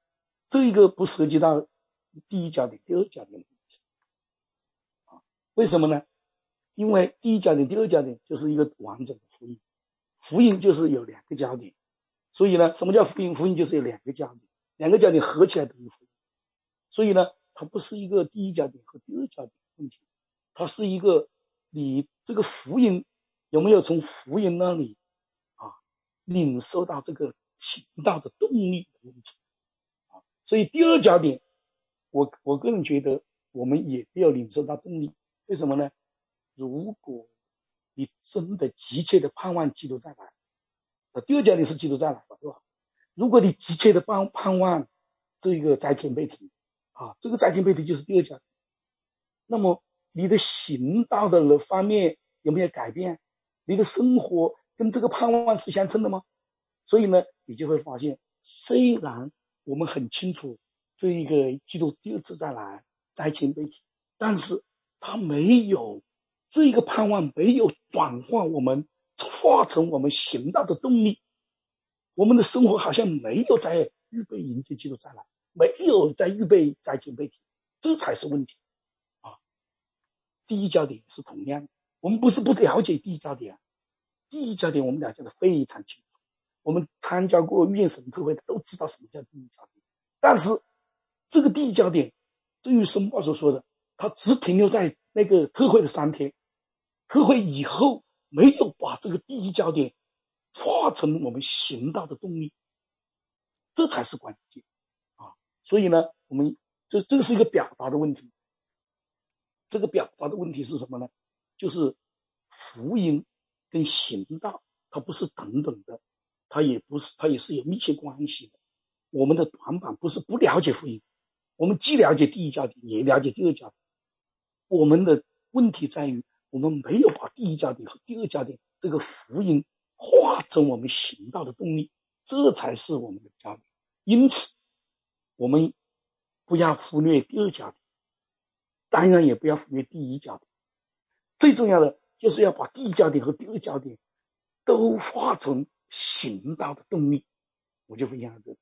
这一个不涉及到第一焦点、第二焦点的问题啊。为什么呢？因为第一焦点、第二焦点就是一个完整的福音，福音就是有两个焦点，所以呢，什么叫福音？福音就是有两个焦点，两个焦点合起来等于福音。所以呢，它不是一个第一焦点和第二焦点的问题，它是一个你这个福音有没有从福音那里领受到这个行道的动力的问题啊。所以第二焦点，我个人觉得我们也不要领受到动力。为什么呢？如果你真的急切的盼望基督再来，第二焦点是基督再来吧，对吧？如果你急切的盼望这个灾前被提这个灾前被提就是第二焦点，那么你的行道的方面有没有改变？你的生活跟这个盼望是相称的吗？所以呢，你就会发现，虽然我们很清楚这一个基督第二次再来灾前被提，但是他没有这一个盼望没有转化我们化成我们行道的动力，我们的生活好像没有在预备迎接基督再来，没有在预备灾前被提，这才是问题啊。第一焦点是同样的，我们不是不了解第一焦点，第一焦点我们了解的非常清楚，我们参加过预言神特会的都知道什么叫第一焦点。但是这个第一焦点，正如申报所说的，它只停留在那个特会的3天，特会以后没有把这个第一焦点化成我们行道的动力，这才是关键啊。所以呢，我们这个是一个表达的问题。这个表达的问题是什么呢？就是福音跟行道它不是等等的，它也是有密切关系的。我们的短板不是不了解福音，我们既了解第一焦点也了解第二焦点，我们的问题在于我们没有把第一焦点和第二焦点这个福音化成我们行道的动力，这才是我们的焦点。因此我们不要忽略第二焦点，当然也不要忽略第一焦点，最重要的就是要把第一焦点和第二焦点都化成行道的动力。我就分享到这里。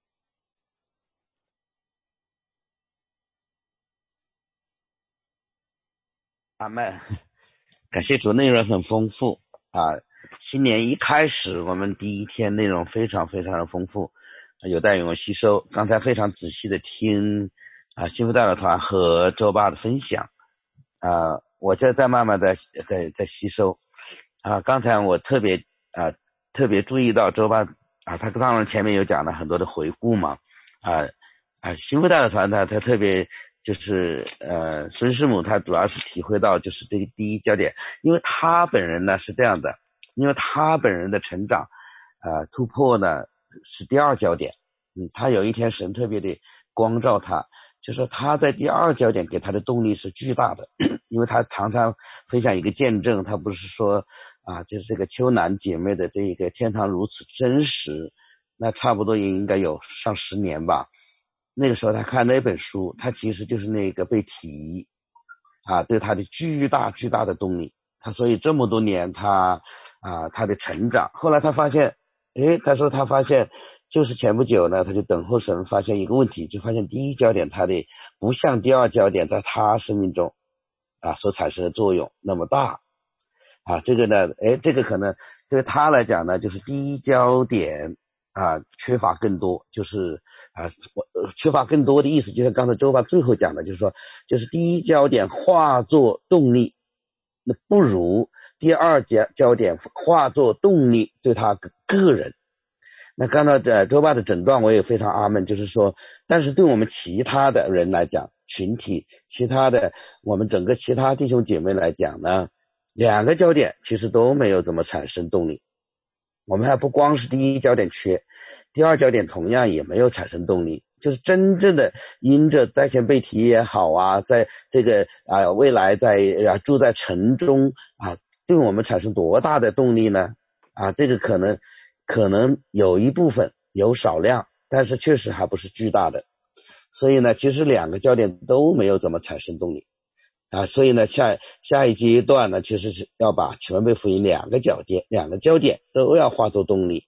阿们，感谢主，内容很丰富新年一开始，我们第一天内容非常非常的丰富，有待于我吸收。刚才非常仔细的听幸福代表团和周爸的分享我在慢慢的在吸收刚才我特别注意到周爸他当然前面有讲了很多的回顾嘛幸福代表团他特别就是孙师母他主要是体会到就是这个第一焦点，因为他本人呢是这样的，因为他本人的成长突破呢是第二焦点他有一天神特别的光照他，就是他在第二焦点给他的动力是巨大的因为他常常分享一个见证，他不是说就是这个秋楠姐妹的这个天堂如此真实，那差不多也应该有上10年吧。那个时候他看那本书，他其实就是那个被提对他的巨大的动力。他所以这么多年他的成长，后来他发现他说他发现就是前不久呢，他就等候神，发现一个问题，就发现第一焦点他的不像第二焦点在他生命中所产生的作用那么大这个呢这个可能对他来讲呢，就是第一焦点缺乏更多，就是缺乏更多的意思，就像刚才周爸最后讲的，就是说就是第一焦点化作动力，那不如第二焦点化作动力对他个人。那刚才周爸的诊断我也非常阿们，就是说但是对我们其他的人来讲，群体其他的我们整个其他弟兄姐妹来讲呢，两个焦点其实都没有怎么产生动力。我们还不光是第一焦点缺，第二焦点同样也没有产生动力，就是真正的因着灾前被提也好在这个未来在住在城中对我们产生多大的动力呢这个可能有一部分有少量，但是确实还不是巨大的。所以呢其实两个焦点都没有怎么产生动力所以呢下一阶段呢，其实是要把全备福音两个焦点都要化作动力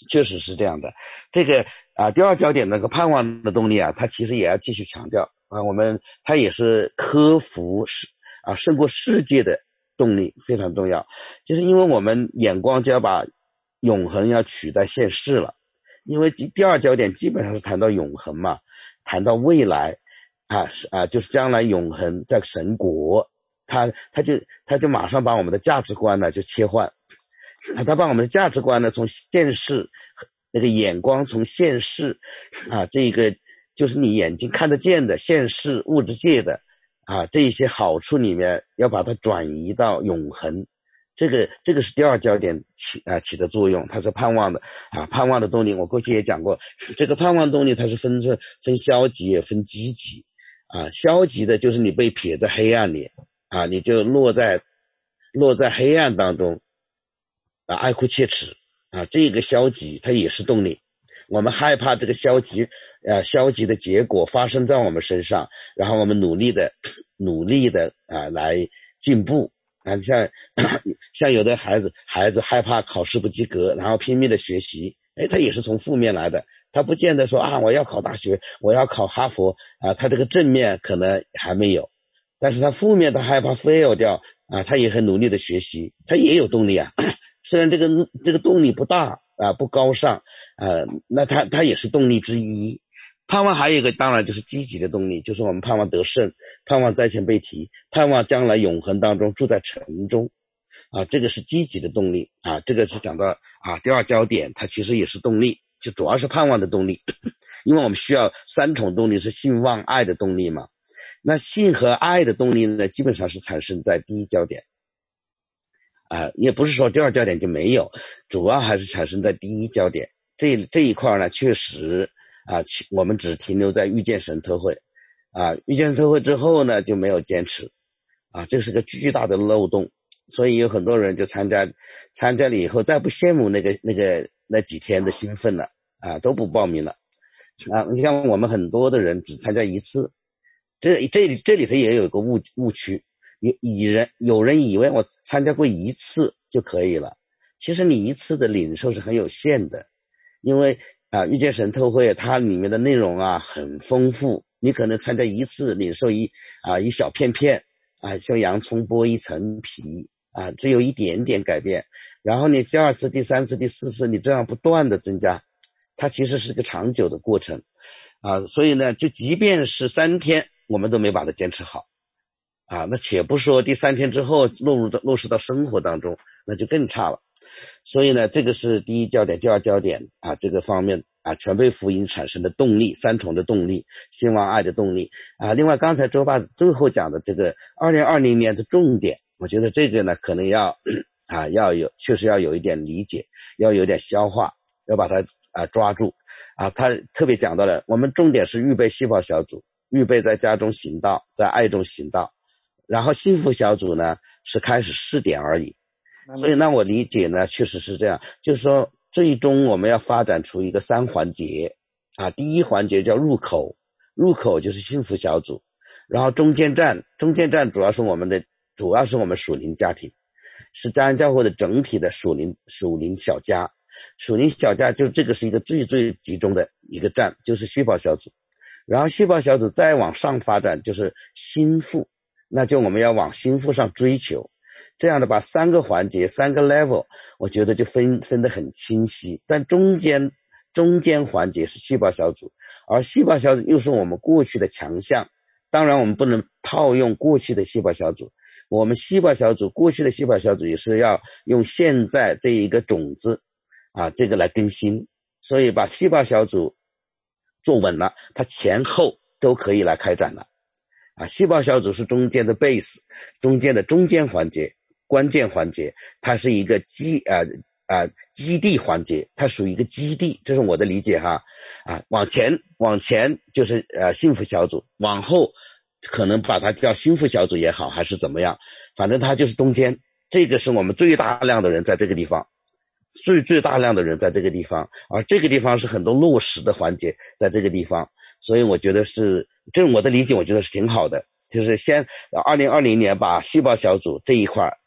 确实是这样的。这个第二焦点那个盼望的动力啊，它其实也要继续强调它也是克服胜过世界的动力，非常重要。就是因为我们眼光就要把永恒要取代现世了，因为第二焦点基本上是谈到永恒嘛，谈到未来就是将来永恒在神国，他就马上把我们的价值观呢就切换，他把我们的价值观呢从现世那个眼光从现世这个就是你眼睛看得见的现世物质界的这一些好处里面，要把它转移到永恒。这个是第二焦点起的作用，它是盼望的盼望的动力。我过去也讲过，这个盼望动力它是分消极也分积极消极的就是你被撇在黑暗里你就落在黑暗当中哀哭切齿这个消极它也是动力。我们害怕这个消极的结果发生在我们身上，然后我们努力的来进步像有的孩子害怕考试不及格，然后拼命的学习，他也是从负面来的，他不见得说我要考大学，我要考哈佛他这个正面可能还没有，但是他负面他害怕 fail 掉他也很努力的学习，他也有动力虽然这个动力不大不高尚那他也是动力之一。盼望还有一个当然就是积极的动力，就是我们盼望得胜，盼望在前被提，盼望将来永恒当中住在城中这个是积极的动力这个是讲到第二焦点，它其实也是动力，就主要是盼望的动力因为我们需要三重动力，是信望爱的动力嘛。那信和爱的动力呢，基本上是产生在第一焦点也不是说第二焦点就没有，主要还是产生在第一焦点。这一块呢，确实我们只停留在遇见神特会遇见神特会之后呢就没有坚持这是个巨大的漏洞。所以有很多人就参加了以后再不羡慕那几天的兴奋了都不报名了你像我们很多的人只参加一次，这里头也有一个误区，有人以为我参加过一次就可以了，其实你一次的领受是很有限的，因为遇见神特会它里面的内容很丰富，你可能参加一次领受一小片片像洋葱剥一层皮只有一点点改变，然后你第二次第三次第四次你这样不断的增加，它其实是个长久的过程所以呢就即便是3天我们都没把它坚持好那且不说第3天之后落实到生活当中，那就更差了。所以呢这个是第一焦点第二焦点这个方面全备福音产生的动力，三重的动力，信望爱的动力另外刚才周爸最后讲的这个2020年的重点，我觉得这个呢可能确实要有一点理解，要有点消化，要把它抓住他特别讲到了我们重点是预备细胞小组，预备在家中行道，在爱中行道，然后幸福小组呢是开始试点而已。所以那我理解呢确实是这样，就是说最终我们要发展出一个3环节第一环节叫入口就是幸福小组，然后中间站主要是我们属灵家庭，是家人教会的整体的属灵小家，就这个是一个最最集中的一个站，就是细胞小组，然后细胞小组再往上发展就是心腹，那就我们要往心腹上追求，这样的把3个环节3个 level 我觉得就分得很清晰，但中间环节是细胞小组，而细胞小组又是我们过去的强项，当然我们不能套用过去的细胞小组，我们过去的细胞小组也是要用现在这一个种子这个来更新，所以把细胞小组做稳了，它前后都可以来开展了细胞小组是中间的 base， 中间的中间环节，关键环节，它是一个基地环节，它属于一个基地，这是我的理解往前就是幸福小组，往后可能把它叫心腹小组也好还是怎么样，反正它就是中间，这个是我们最大量的人在这个地方，最大量的人在这个地方，而这个地方是很多落实的环节在这个地方，所以我觉得是这我的理解，我觉得是挺好的，就是先2020年把细胞小组这一块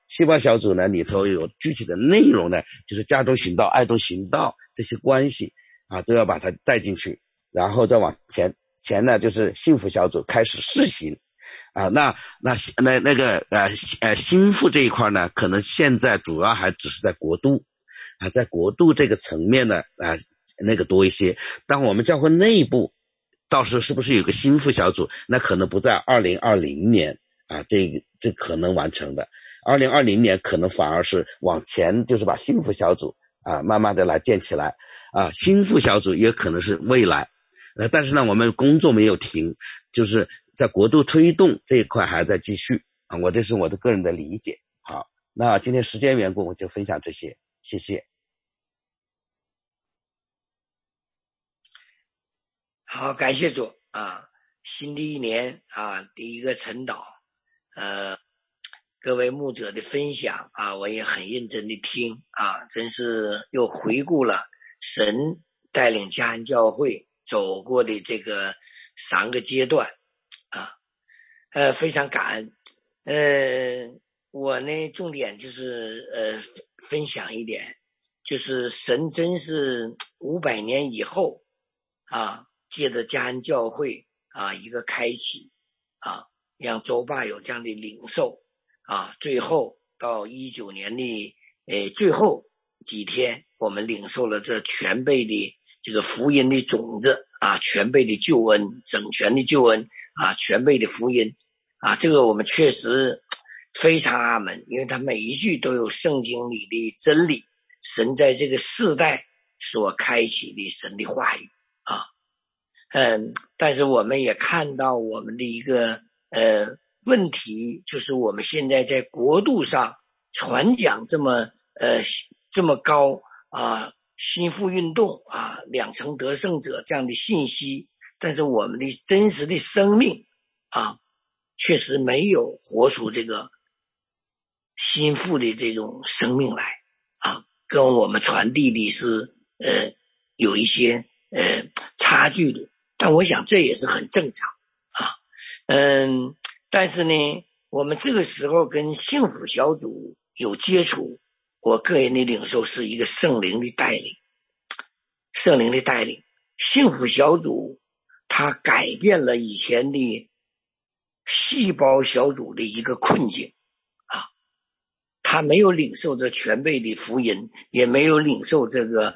细胞小组呢里头有具体的内容呢，就是家中行道、爱中行道这些关系啊，都要把它带进去，然后再往前呢就是幸福小组开始试行啊。那个心腹这一块呢，可能现在主要还只是在国度啊，在国度这个层面呢那个多一些。当我们教会内部到时候是不是有个心腹小组，那可能不在2020年啊，这可能完成的。2020年可能反而是往前，就是把心腹小组啊慢慢的来建起来啊。心腹小组也可能是未来，但是呢我们工作没有停，就是在国度推动这一块还在继续啊。这是我的个人的理解。好，那今天时间缘故我就分享这些，谢谢。 好，感谢主啊！新的一年啊，第一个晨祷，各位牧者的分享啊，我也很认真的听啊，真是又回顾了神带领嘉安教会走过的这个3个阶段啊，非常感恩。我呢重点就是分享一点，就是神真是500年以后啊，借着嘉安教会啊一个开启啊，让周爸有这样的领受啊，最后到19年的最后几天，我们领受了这全备的这个福音的种子啊，全备的救恩，整全的救恩啊，全备的福音啊，这个我们确实非常阿门，因为它每一句都有圣经里的真理，神在这个世代所开启的神的话语啊。但是我们也看到我们的一个问题，就是我们现在在国度上传讲这么高啊，心腹运动啊，2成得胜者这样的信息，但是我们的真实的生命啊，确实没有活出这个心腹的这种生命来啊，跟我们传递的是有一些差距的。但我想这也是很正常啊，但是呢，我们这个时候跟幸福小组有接触，我个人的领受是一个圣灵的带领，圣灵的带领。幸福小组它改变了以前的细胞小组的一个困境啊，他没有领受这全备的福音，也没有领受这个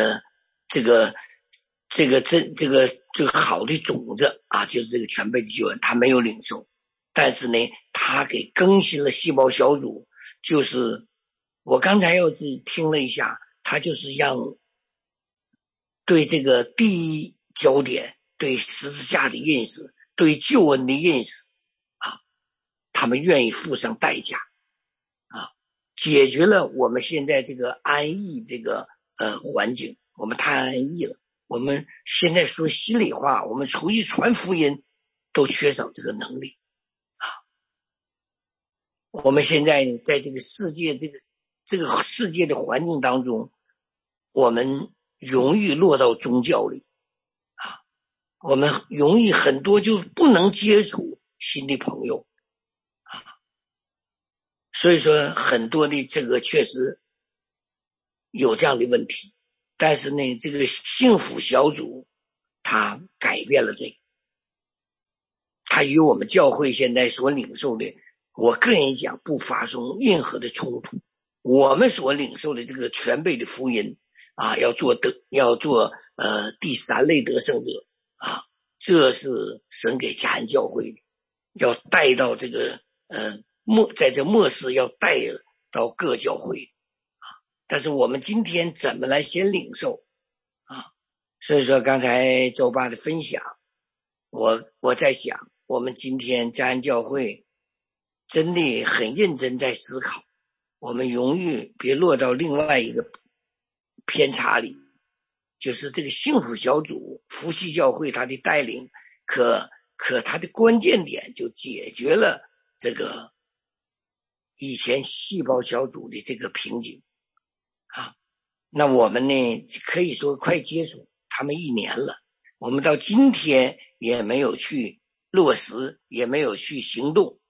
好的种子啊，就是这个全备的救恩，他没有领受。但是呢，他给更新了细胞小组，就是我刚才又听了一下，他就是让对这个第一焦点，对十字架的认识，对救恩的认识啊，他们愿意付上代价啊，解决了我们现在这个安逸这个环境，我们太安逸了。我们现在说心里话，我们出去传福音都缺少这个能力啊。我们现在在这个世界这个世界的环境当中，我们容易落到宗教里啊，我们容易很多就不能接触新的朋友啊，所以说很多的这个确实有这样的问题。但是呢，这个幸福小组它改变了这个，它与我们教会现在所领受的，我个人讲不发生任何的冲突。我们所领受的这个全备的福音啊，要做第3类得胜者啊，这是神给嘉安教会的，要带到这个在这末世要带到各教会。但是我们今天怎么来先领受啊？所以说刚才周爸的分享，我在想，我们今天嘉安教会真的很认真在思考，我们容易别落到另外一个偏差里，就是这个幸福小组福气教会它的带领，可它的关键点就解决了这个以前细胞小组的这个瓶颈啊。那我们呢可以说快接触他们1年了，我们到今天也没有去落实，也没有去行动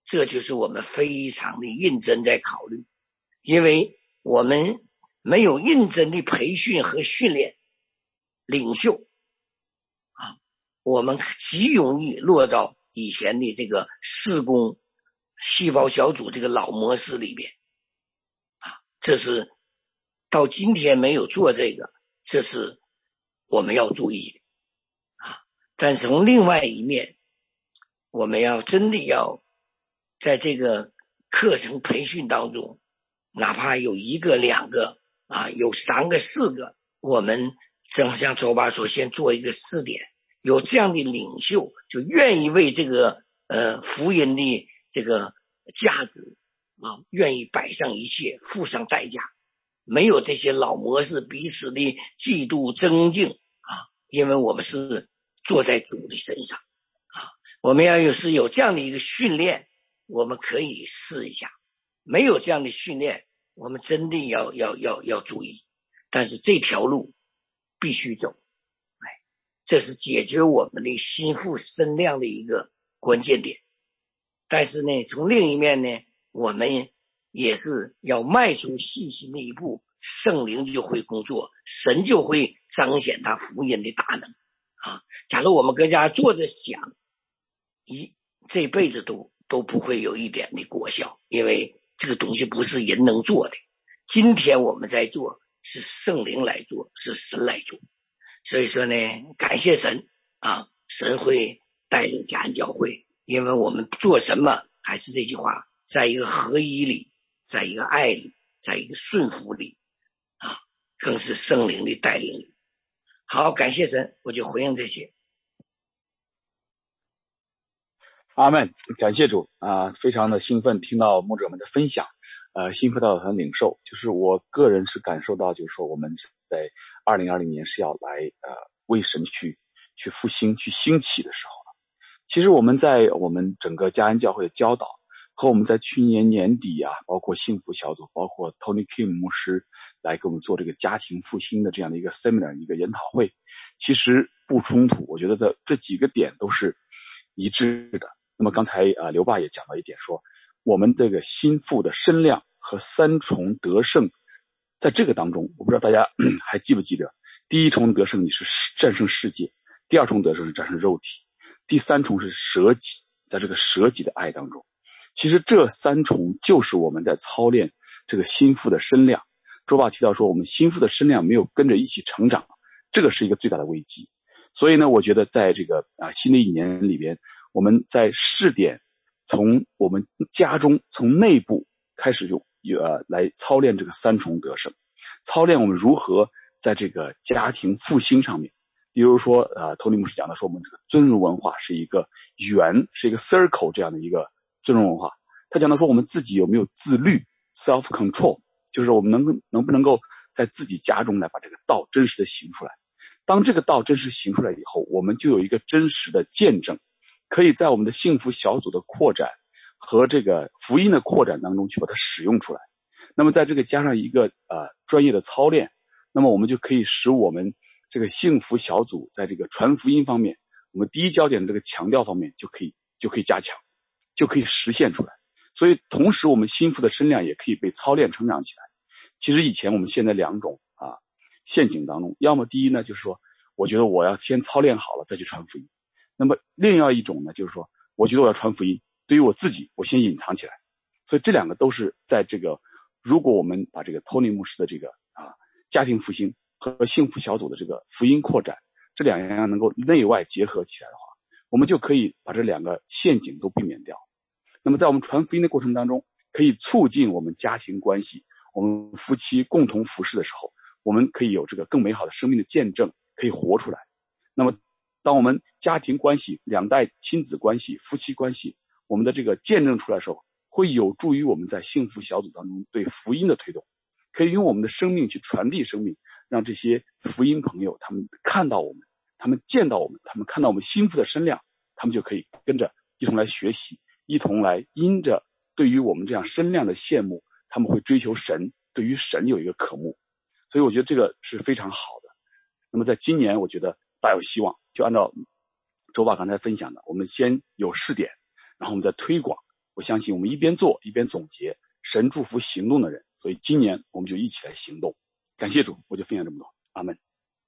这就是我们非常的认真在考虑，因为我们没有认真的培训和训练领袖啊，我们极容易落到以前的这个事工细胞小组这个老模式里边啊，这是到今天没有做这个，这是我们要注意的啊。但从另外一面，我们要真的要在这个课程培训当中，哪怕有1个2个啊，有3个4个，我们正像周爸说，先做一个试点，有这样的领袖，就愿意为这个福音的这个价值啊，愿意摆上一切，付上代价，没有这些老模式彼此的嫉妒争竞啊，因为我们是坐在主的身上啊，我们要有这样的一个训练，我们可以试一下，没有这样的训练，我们真的要注意，但是这条路必须走，这是解决我们的心腹身量的一个关键点。但是呢，从另一面呢，我们也是要迈出细心的一步，圣灵就会工作，神就会彰显他福音的大能啊！假如我们搁家坐着想，这辈子都不会有一点的果效，因为这个东西不是人能做的。今天我们在做，是圣灵来做，是神来做。所以说呢，感谢神啊，神会带领家人教会，因为我们做什么还是这句话，在一个合一里，在一个爱里，在一个顺服里啊，更是圣灵的带领里。好，感谢神，我就回应这些。 阿们，感谢主啊，非常的兴奋听到牧者们的分享，兴奋到很领受，就是我个人是感受到，就是说我们在2020年是要来为神去复兴去兴起的时候了。其实我们在我们整个嘉恩教会的教导和我们在去年年底啊，包括幸福小组，包括 Tony Kim 牧师来给我们做这个家庭复兴的这样的一个 seminar 一个研讨会，其实不冲突，我觉得这几个点都是一致的。那么刚才刘爸也讲到一点，说我们这个心腹的身量和3重得胜，在这个当中，我不知道大家还记不记得，第1重得胜你是战胜世界，第2重得胜是战胜肉体，第3重是舍己，在这个舍己的爱当中，其实这3重就是我们在操练这个心腹的身量。周爸提到说，我们心腹的身量没有跟着一起成长，这个是一个最大的危机。所以呢，我觉得在这个新的一年里边，我们在试点，从我们家中从内部开始就来操练这个3重得胜，操练我们如何在这个家庭复兴上面。比如说托尼牧师讲的说，我们这个尊荣文化是一个圆，是一个 circle 这样的一个尊荣文化。他讲的说，我们自己有没有自律 self control， 就是我们能不能够在自己家中来把这个道真实的行出来。当这个道真实行出来以后，我们就有一个真实的见证，可以在我们的幸福小组的扩展和这个福音的扩展当中去把它使用出来。那么在这个加上一个专业的操练，那么我们就可以使我们这个幸福小组在这个传福音方面，我们第一焦点的这个强调方面就可以加强，就可以实现出来。所以同时我们心腹的身量也可以被操练成长起来。其实以前我们现在2种陷阱当中，要么第一呢，就是说我觉得我要先操练好了再去传福音，那么另外一种呢，就是说我觉得我要传福音，对于我自己我先隐藏起来。所以这2个都是在这个，如果我们把这个托尼牧师的这个家庭复兴和幸福小组的这个福音扩展，这2样能够内外结合起来的话，我们就可以把这2个陷阱都避免掉。那么在我们传福音的过程当中，可以促进我们家庭关系，我们夫妻共同服侍的时候，我们可以有这个更美好的生命的见证可以活出来。那么当我们家庭关系、2代亲子关系、夫妻关系，我们的这个见证出来的时候，会有助于我们在幸福小组当中对福音的推动，可以用我们的生命去传递生命，让这些福音朋友他们看到我们，他们见到我们，他们看到我们心腹的身量，他们就可以跟着一同来学习，一同来因着对于我们这样身量的羡慕，他们会追求神，对于神有一个渴慕。所以我觉得这个是非常好的。那么在今年我觉得大有希望，就按照周爸刚才分享的，我们先有试点，然后我们再推广， 我相信我们一边做一边总结，神祝福行动的人。所以今年我们就一起来行动。感谢主，我就分享这么多。阿们。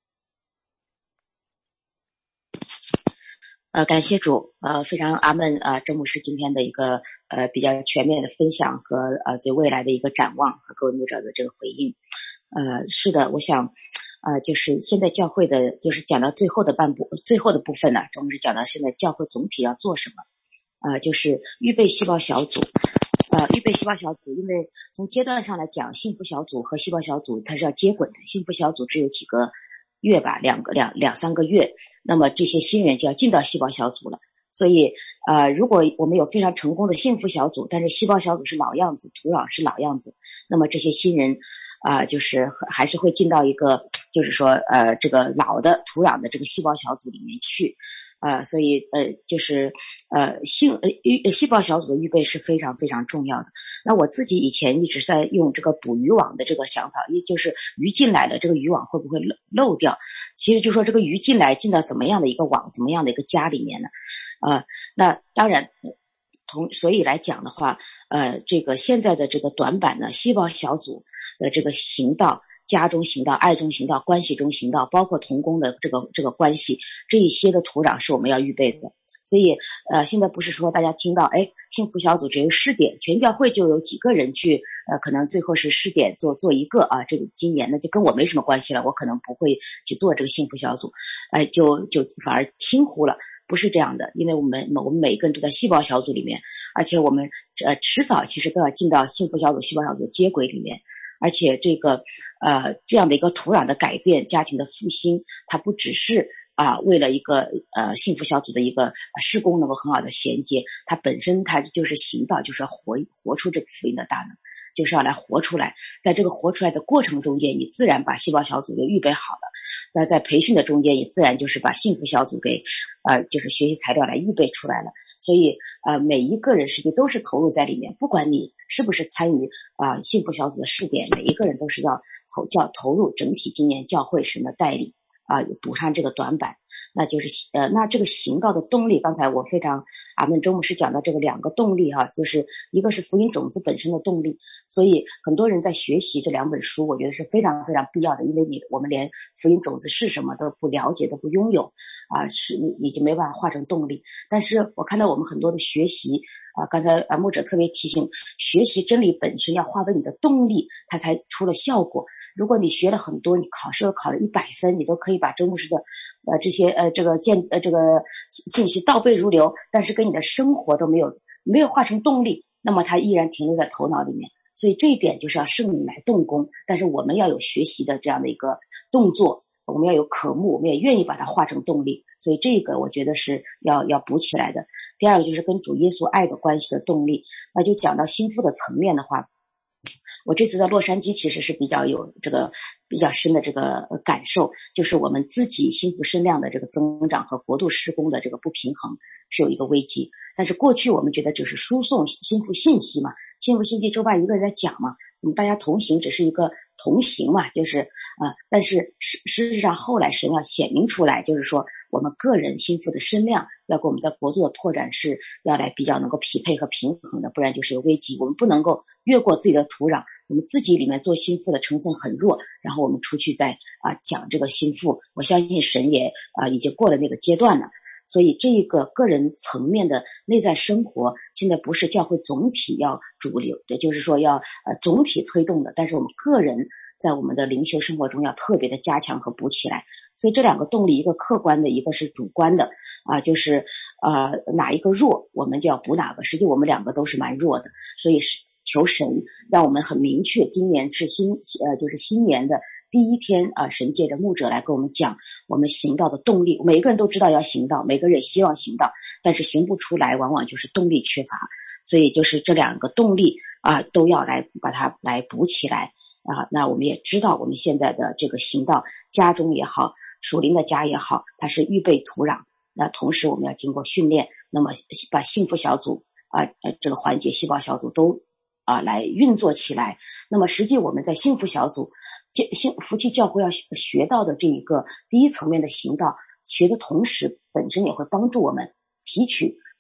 感谢主，非常阿们郑牧师今天的一个比较全面的分享和对未来的一个展望和各位牧者的这个回应。是的，我想就是现在教会的就是讲到最后的部分呢，郑牧师讲到现在教会总体要做什么就是预备细胞小组。预备细胞小组，因为从阶段上来讲，幸福小组和细胞小组它是要接轨的，幸福小组只有几个月吧，两三个月，那么这些新人就要进到细胞小组了。所以如果我们有非常成功的幸福小组，但是细胞小组是老样子，土壤是老样子，那么这些新人就是还是会进到一个就是说这个老的土壤的这个细胞小组里面去所以就是细胞小组的预备是非常非常重要的。那我自己以前一直在用这个捕鱼网的这个想法，也就是鱼进来了，这个渔网会不会漏掉？其实就说这个鱼进到怎么样的一个网，怎么样的一个家里面呢？那当然所以来讲的话，这个现在的这个短板呢，细胞小组的这个行道，家中行道、爱中行道、关系中行道，包括同工的这个关系，这一些的土壤是我们要预备的。所以现在不是说大家听到幸福小组只有试点，全教会就有几个人去可能最后是试点做一个这个今年呢就跟我没什么关系了，我可能不会去做这个幸福小组，就反而轻忽了。不是这样的，因为我们每一个人都在细胞小组里面，而且我们迟早其实都要进到幸福小组、细胞小组的接轨里面。而且这个这样的一个土壤的改变、家庭的复兴，它不只是为了一个幸福小组的一个事工能够很好的衔接，它本身它就是行道，就是要活出这个福音的大能，就是要来活出来。在这个活出来的过程中间，你自然把细胞小组就预备好了。那在培训的中间，也自然就是把幸福小组给就是学习材料来预备出来了。所以每一个人实际都是投入在里面，不管你是不是参与幸福小组的试点，每一个人都是要投入整体今年教会神的带领补上这个短板。那就是那这个行道的动力，刚才我非常阿们周牧师讲到这个两个动力就是一个是福音种子本身的动力，所以很多人在学习这两本书，我觉得是非常非常必要的，因为我们连福音种子是什么都不了解，都不拥有是你就没办法化成动力。但是我看到我们很多的学习刚才牧者特别提醒，学习真理本身要化为你的动力，它才出了效果。如果你学了很多，你考试考了100分，你都可以把周牧师的这些这个信息倒背如流，但是跟你的生活都没有化成动力，那么它依然停留在头脑里面。所以这一点就是要圣灵来动工，但是我们要有学习的这样的一个动作，我们要有渴慕，我们也愿意把它化成动力，所以这个我觉得是要补起来的。第二个就是跟主耶稣爱的关系的动力。那就讲到心腹的层面的话，我这次在洛杉矶其实是比较有这个比较深的这个感受，就是我们自己心腹身量的这个增长和国度施工的这个不平衡是有一个危机。但是过去我们觉得只是输送心腹信息嘛，心腹信息周拜一个人在讲嘛，我们大家同行只是一个同行嘛，就是但是事实上后来神要显明出来，就是说我们个人心腹的身量要跟我们在国度的拓展是要来比较能够匹配和平衡的，不然就是有危机。我们不能够越过自己的土壤，我们自己里面做心腹的成分很弱，然后我们出去再讲这个心腹，我相信神也已经过了那个阶段了。所以这个个人层面的内在生活现在不是教会总体要主流的，就是说要总体推动的，但是我们个人在我们的灵修生活中要特别的加强和补起来。所以这两个动力，一个客观的，一个是主观的就是哪一个弱我们就要补哪个，实际我们两个都是蛮弱的，所以求神让我们很明确，今年是就是新年的第一天神借着牧者来跟我们讲我们行道的动力。每个人都知道要行道，每个人也希望行道，但是行不出来，往往就是动力缺乏。所以就是这两个动力都要来把它来补起来那我们也知道我们现在的这个行道，家中也好，属灵的家也好，它是预备土壤。那同时我们要经过训练，那么把幸福小组这个环节细胞小组都来运作起来。那么实际我们在幸福小组福气教会要学到的这一个第一层面的行道，学的同时本身也会帮助我们提取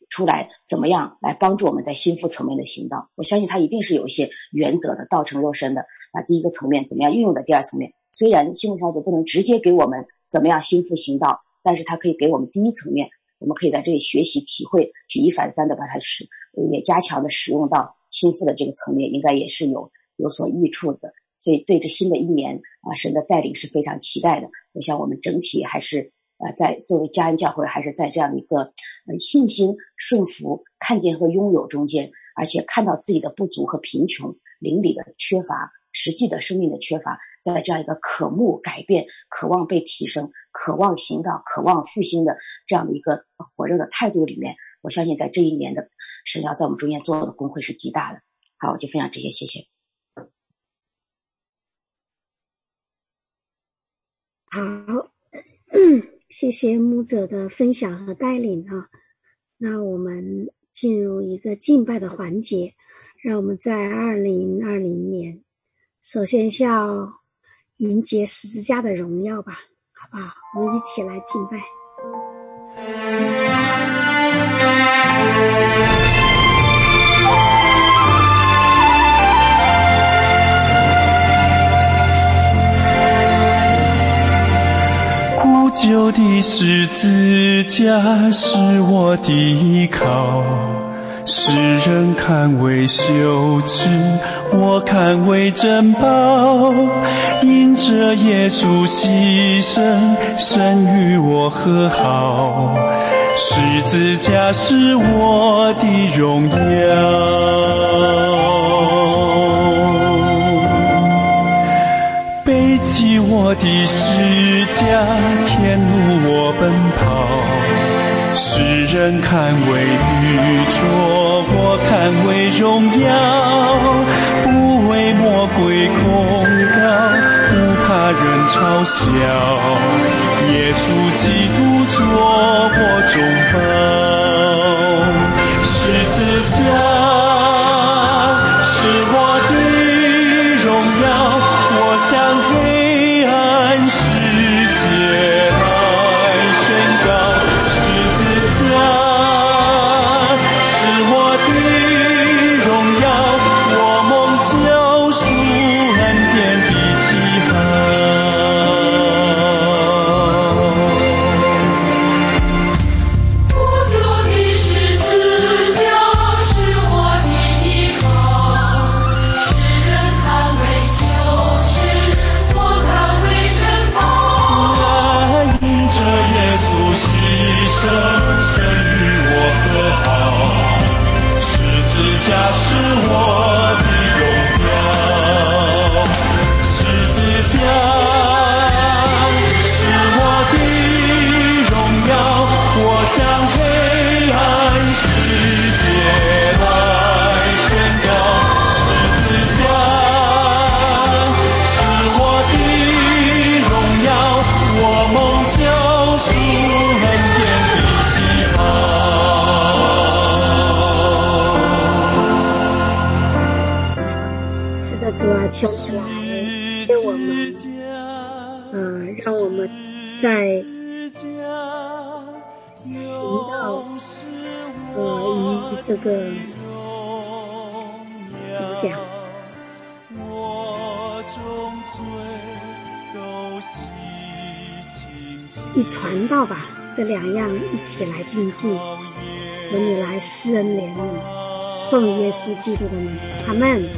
出来怎么样来帮助我们在心腹层面的行道。我相信他一定是有一些原则的，道成肉身的。第一个层面怎么样运用的，第二层面虽然心腹小组不能直接给我们怎么样心腹行道，但是他可以给我们第一层面，我们可以在这里学习体会，举一反三的把它也加强的使用到心腹的这个层面，应该也是有所益处的。所以对这新的一年神的带领是非常期待的。我想我们整体还是在作为嘉恩教会，还是在这样一个信心顺服看见和拥有中间，而且看到自己的不足和贫穷，灵里的缺乏，实际的生命的缺乏，在这样一个渴慕改变，渴望被提升，渴望行道，渴望复兴的这样的一个火热的态度里面，我相信在这一年的神要在我们中间做的工会是极大的。好，我就分享这些，谢谢。 好，谢谢牧者的分享和带领啊。那我们进入一个敬拜的环节，让我们在2020年首先是要迎接十字架的荣耀吧，好不好？我们一起来敬拜。 古旧的十字架是我的依靠，世人看为羞耻，我看为珍宝。因着耶稣牺牲，神与我和好，十字架是我的荣耀。背起我的十架，天路我奔跑，世人看为愚拙，我看为荣耀。不为魔鬼控告，不怕人嘲笑，耶稣基督做我中保。十字架是我的荣耀，我向黑暗世界来宣告，十字架是我的荣耀，我蒙救赎，恩典的记号。 无数的十字架是我的依靠，世人看为羞耻，我看为珍宝。 因着耶稣牺牲，神与我和好，十字架是我的荣耀，十字架是我的荣耀，我向黑暗世界来宣告，十字架是我的荣耀，我蒙救赎，恩典的记号。 是的，主啊，求你来给我们，让我们在行道与这个怎么讲？与传道吧，这两样一起来并进，求你来施恩怜悯，奉耶稣基督的名，阿们。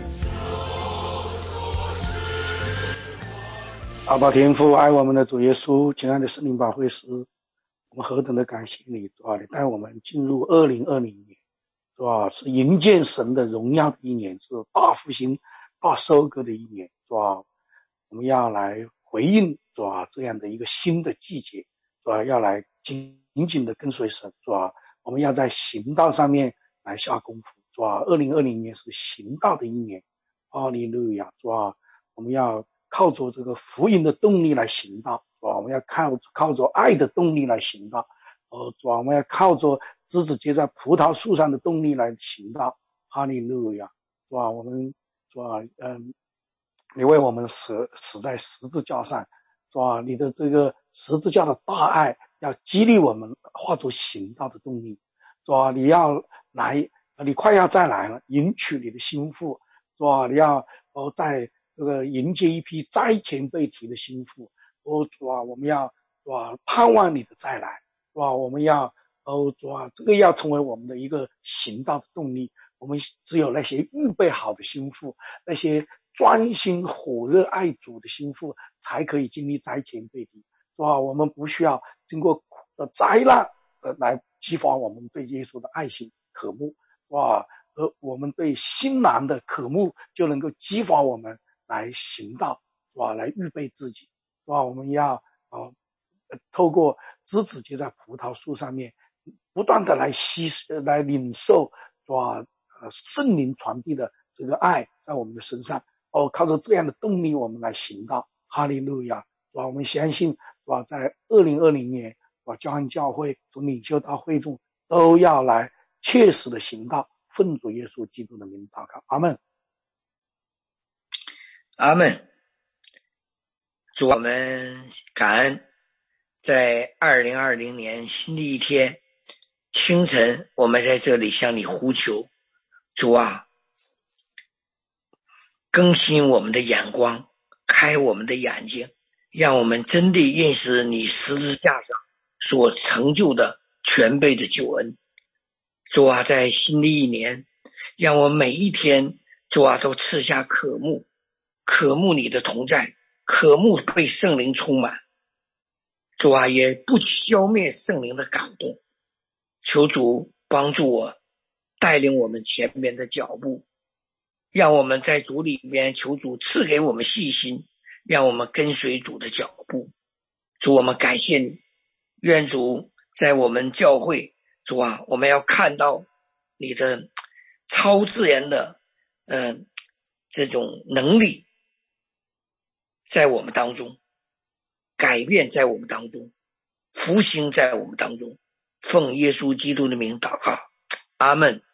阿爸天父，爱我们的主耶稣，亲爱的圣灵保惠师，我们何等的感谢你，主啊，你带我们进入2020年，主啊，是迎接神的荣耀的一年，是大复兴、大收割的一年，主啊，我们要来回应主啊这样的一个新的季节，主啊，要来紧紧的跟随神，主啊，我们要在行道上面来下功夫，主啊，2020年是行道的一年，哈利路亚，主啊，我们要靠着这个福音的动力来行道，主啊，我们要靠着爱的动力来行道，主啊，我们要靠着枝子结在葡萄树上的动力来行道，哈利路亚，主啊，我们主啊，你为我们死在十字架上，主啊，你的这个十字架的大爱要激励我们化作行道的动力， 主啊，你要来，你快要再来了，迎娶你的心腹，主啊，你要在这个迎接一批灾前被提的心腹，主啊，我们要主啊盼望你的再来，主啊，我们要主啊，这个要成为我们的一个行道的动力。我们只有那些预备好的心腹，那些专心火热爱主的心腹，才可以经历灾前被提。主啊，我们不需要经过灾难来激发我们对耶稣的爱心渴慕，而我们对新郎的渴慕就能够激发我们来行道，来预备自己，我们要透过枝子结在葡萄树上面，不断的来领受圣灵传递的这个爱在我们的身上，靠着这样的动力我们来行道。哈利路亚！我们相信在2020年教会教会从领袖到会众都要来切实的行道，奉主耶稣基督的名祷告，阿们。 阿们。主，我们感恩，在2020年新的一天清晨，我们在这里向你呼求，主啊，更新我们的眼光，开我们的眼睛，让我们真的认识你十字架上所成就的全备的救恩。主啊，在新的一年，让我每一天，主啊，都赐下渴慕你的同在，渴慕被圣灵充满。主啊，也不消灭圣灵的感动。求主帮助我，带领我们前面的脚步，让我们在主里面，求主赐给我们信心，让我们跟随主的脚步。主，我们感谢你，愿主在我们教会，主啊，我们要看到你的超自然的这种能力在我们当中，改变在我们当中，复兴在我们当中。奉耶稣基督的名祷告，阿们。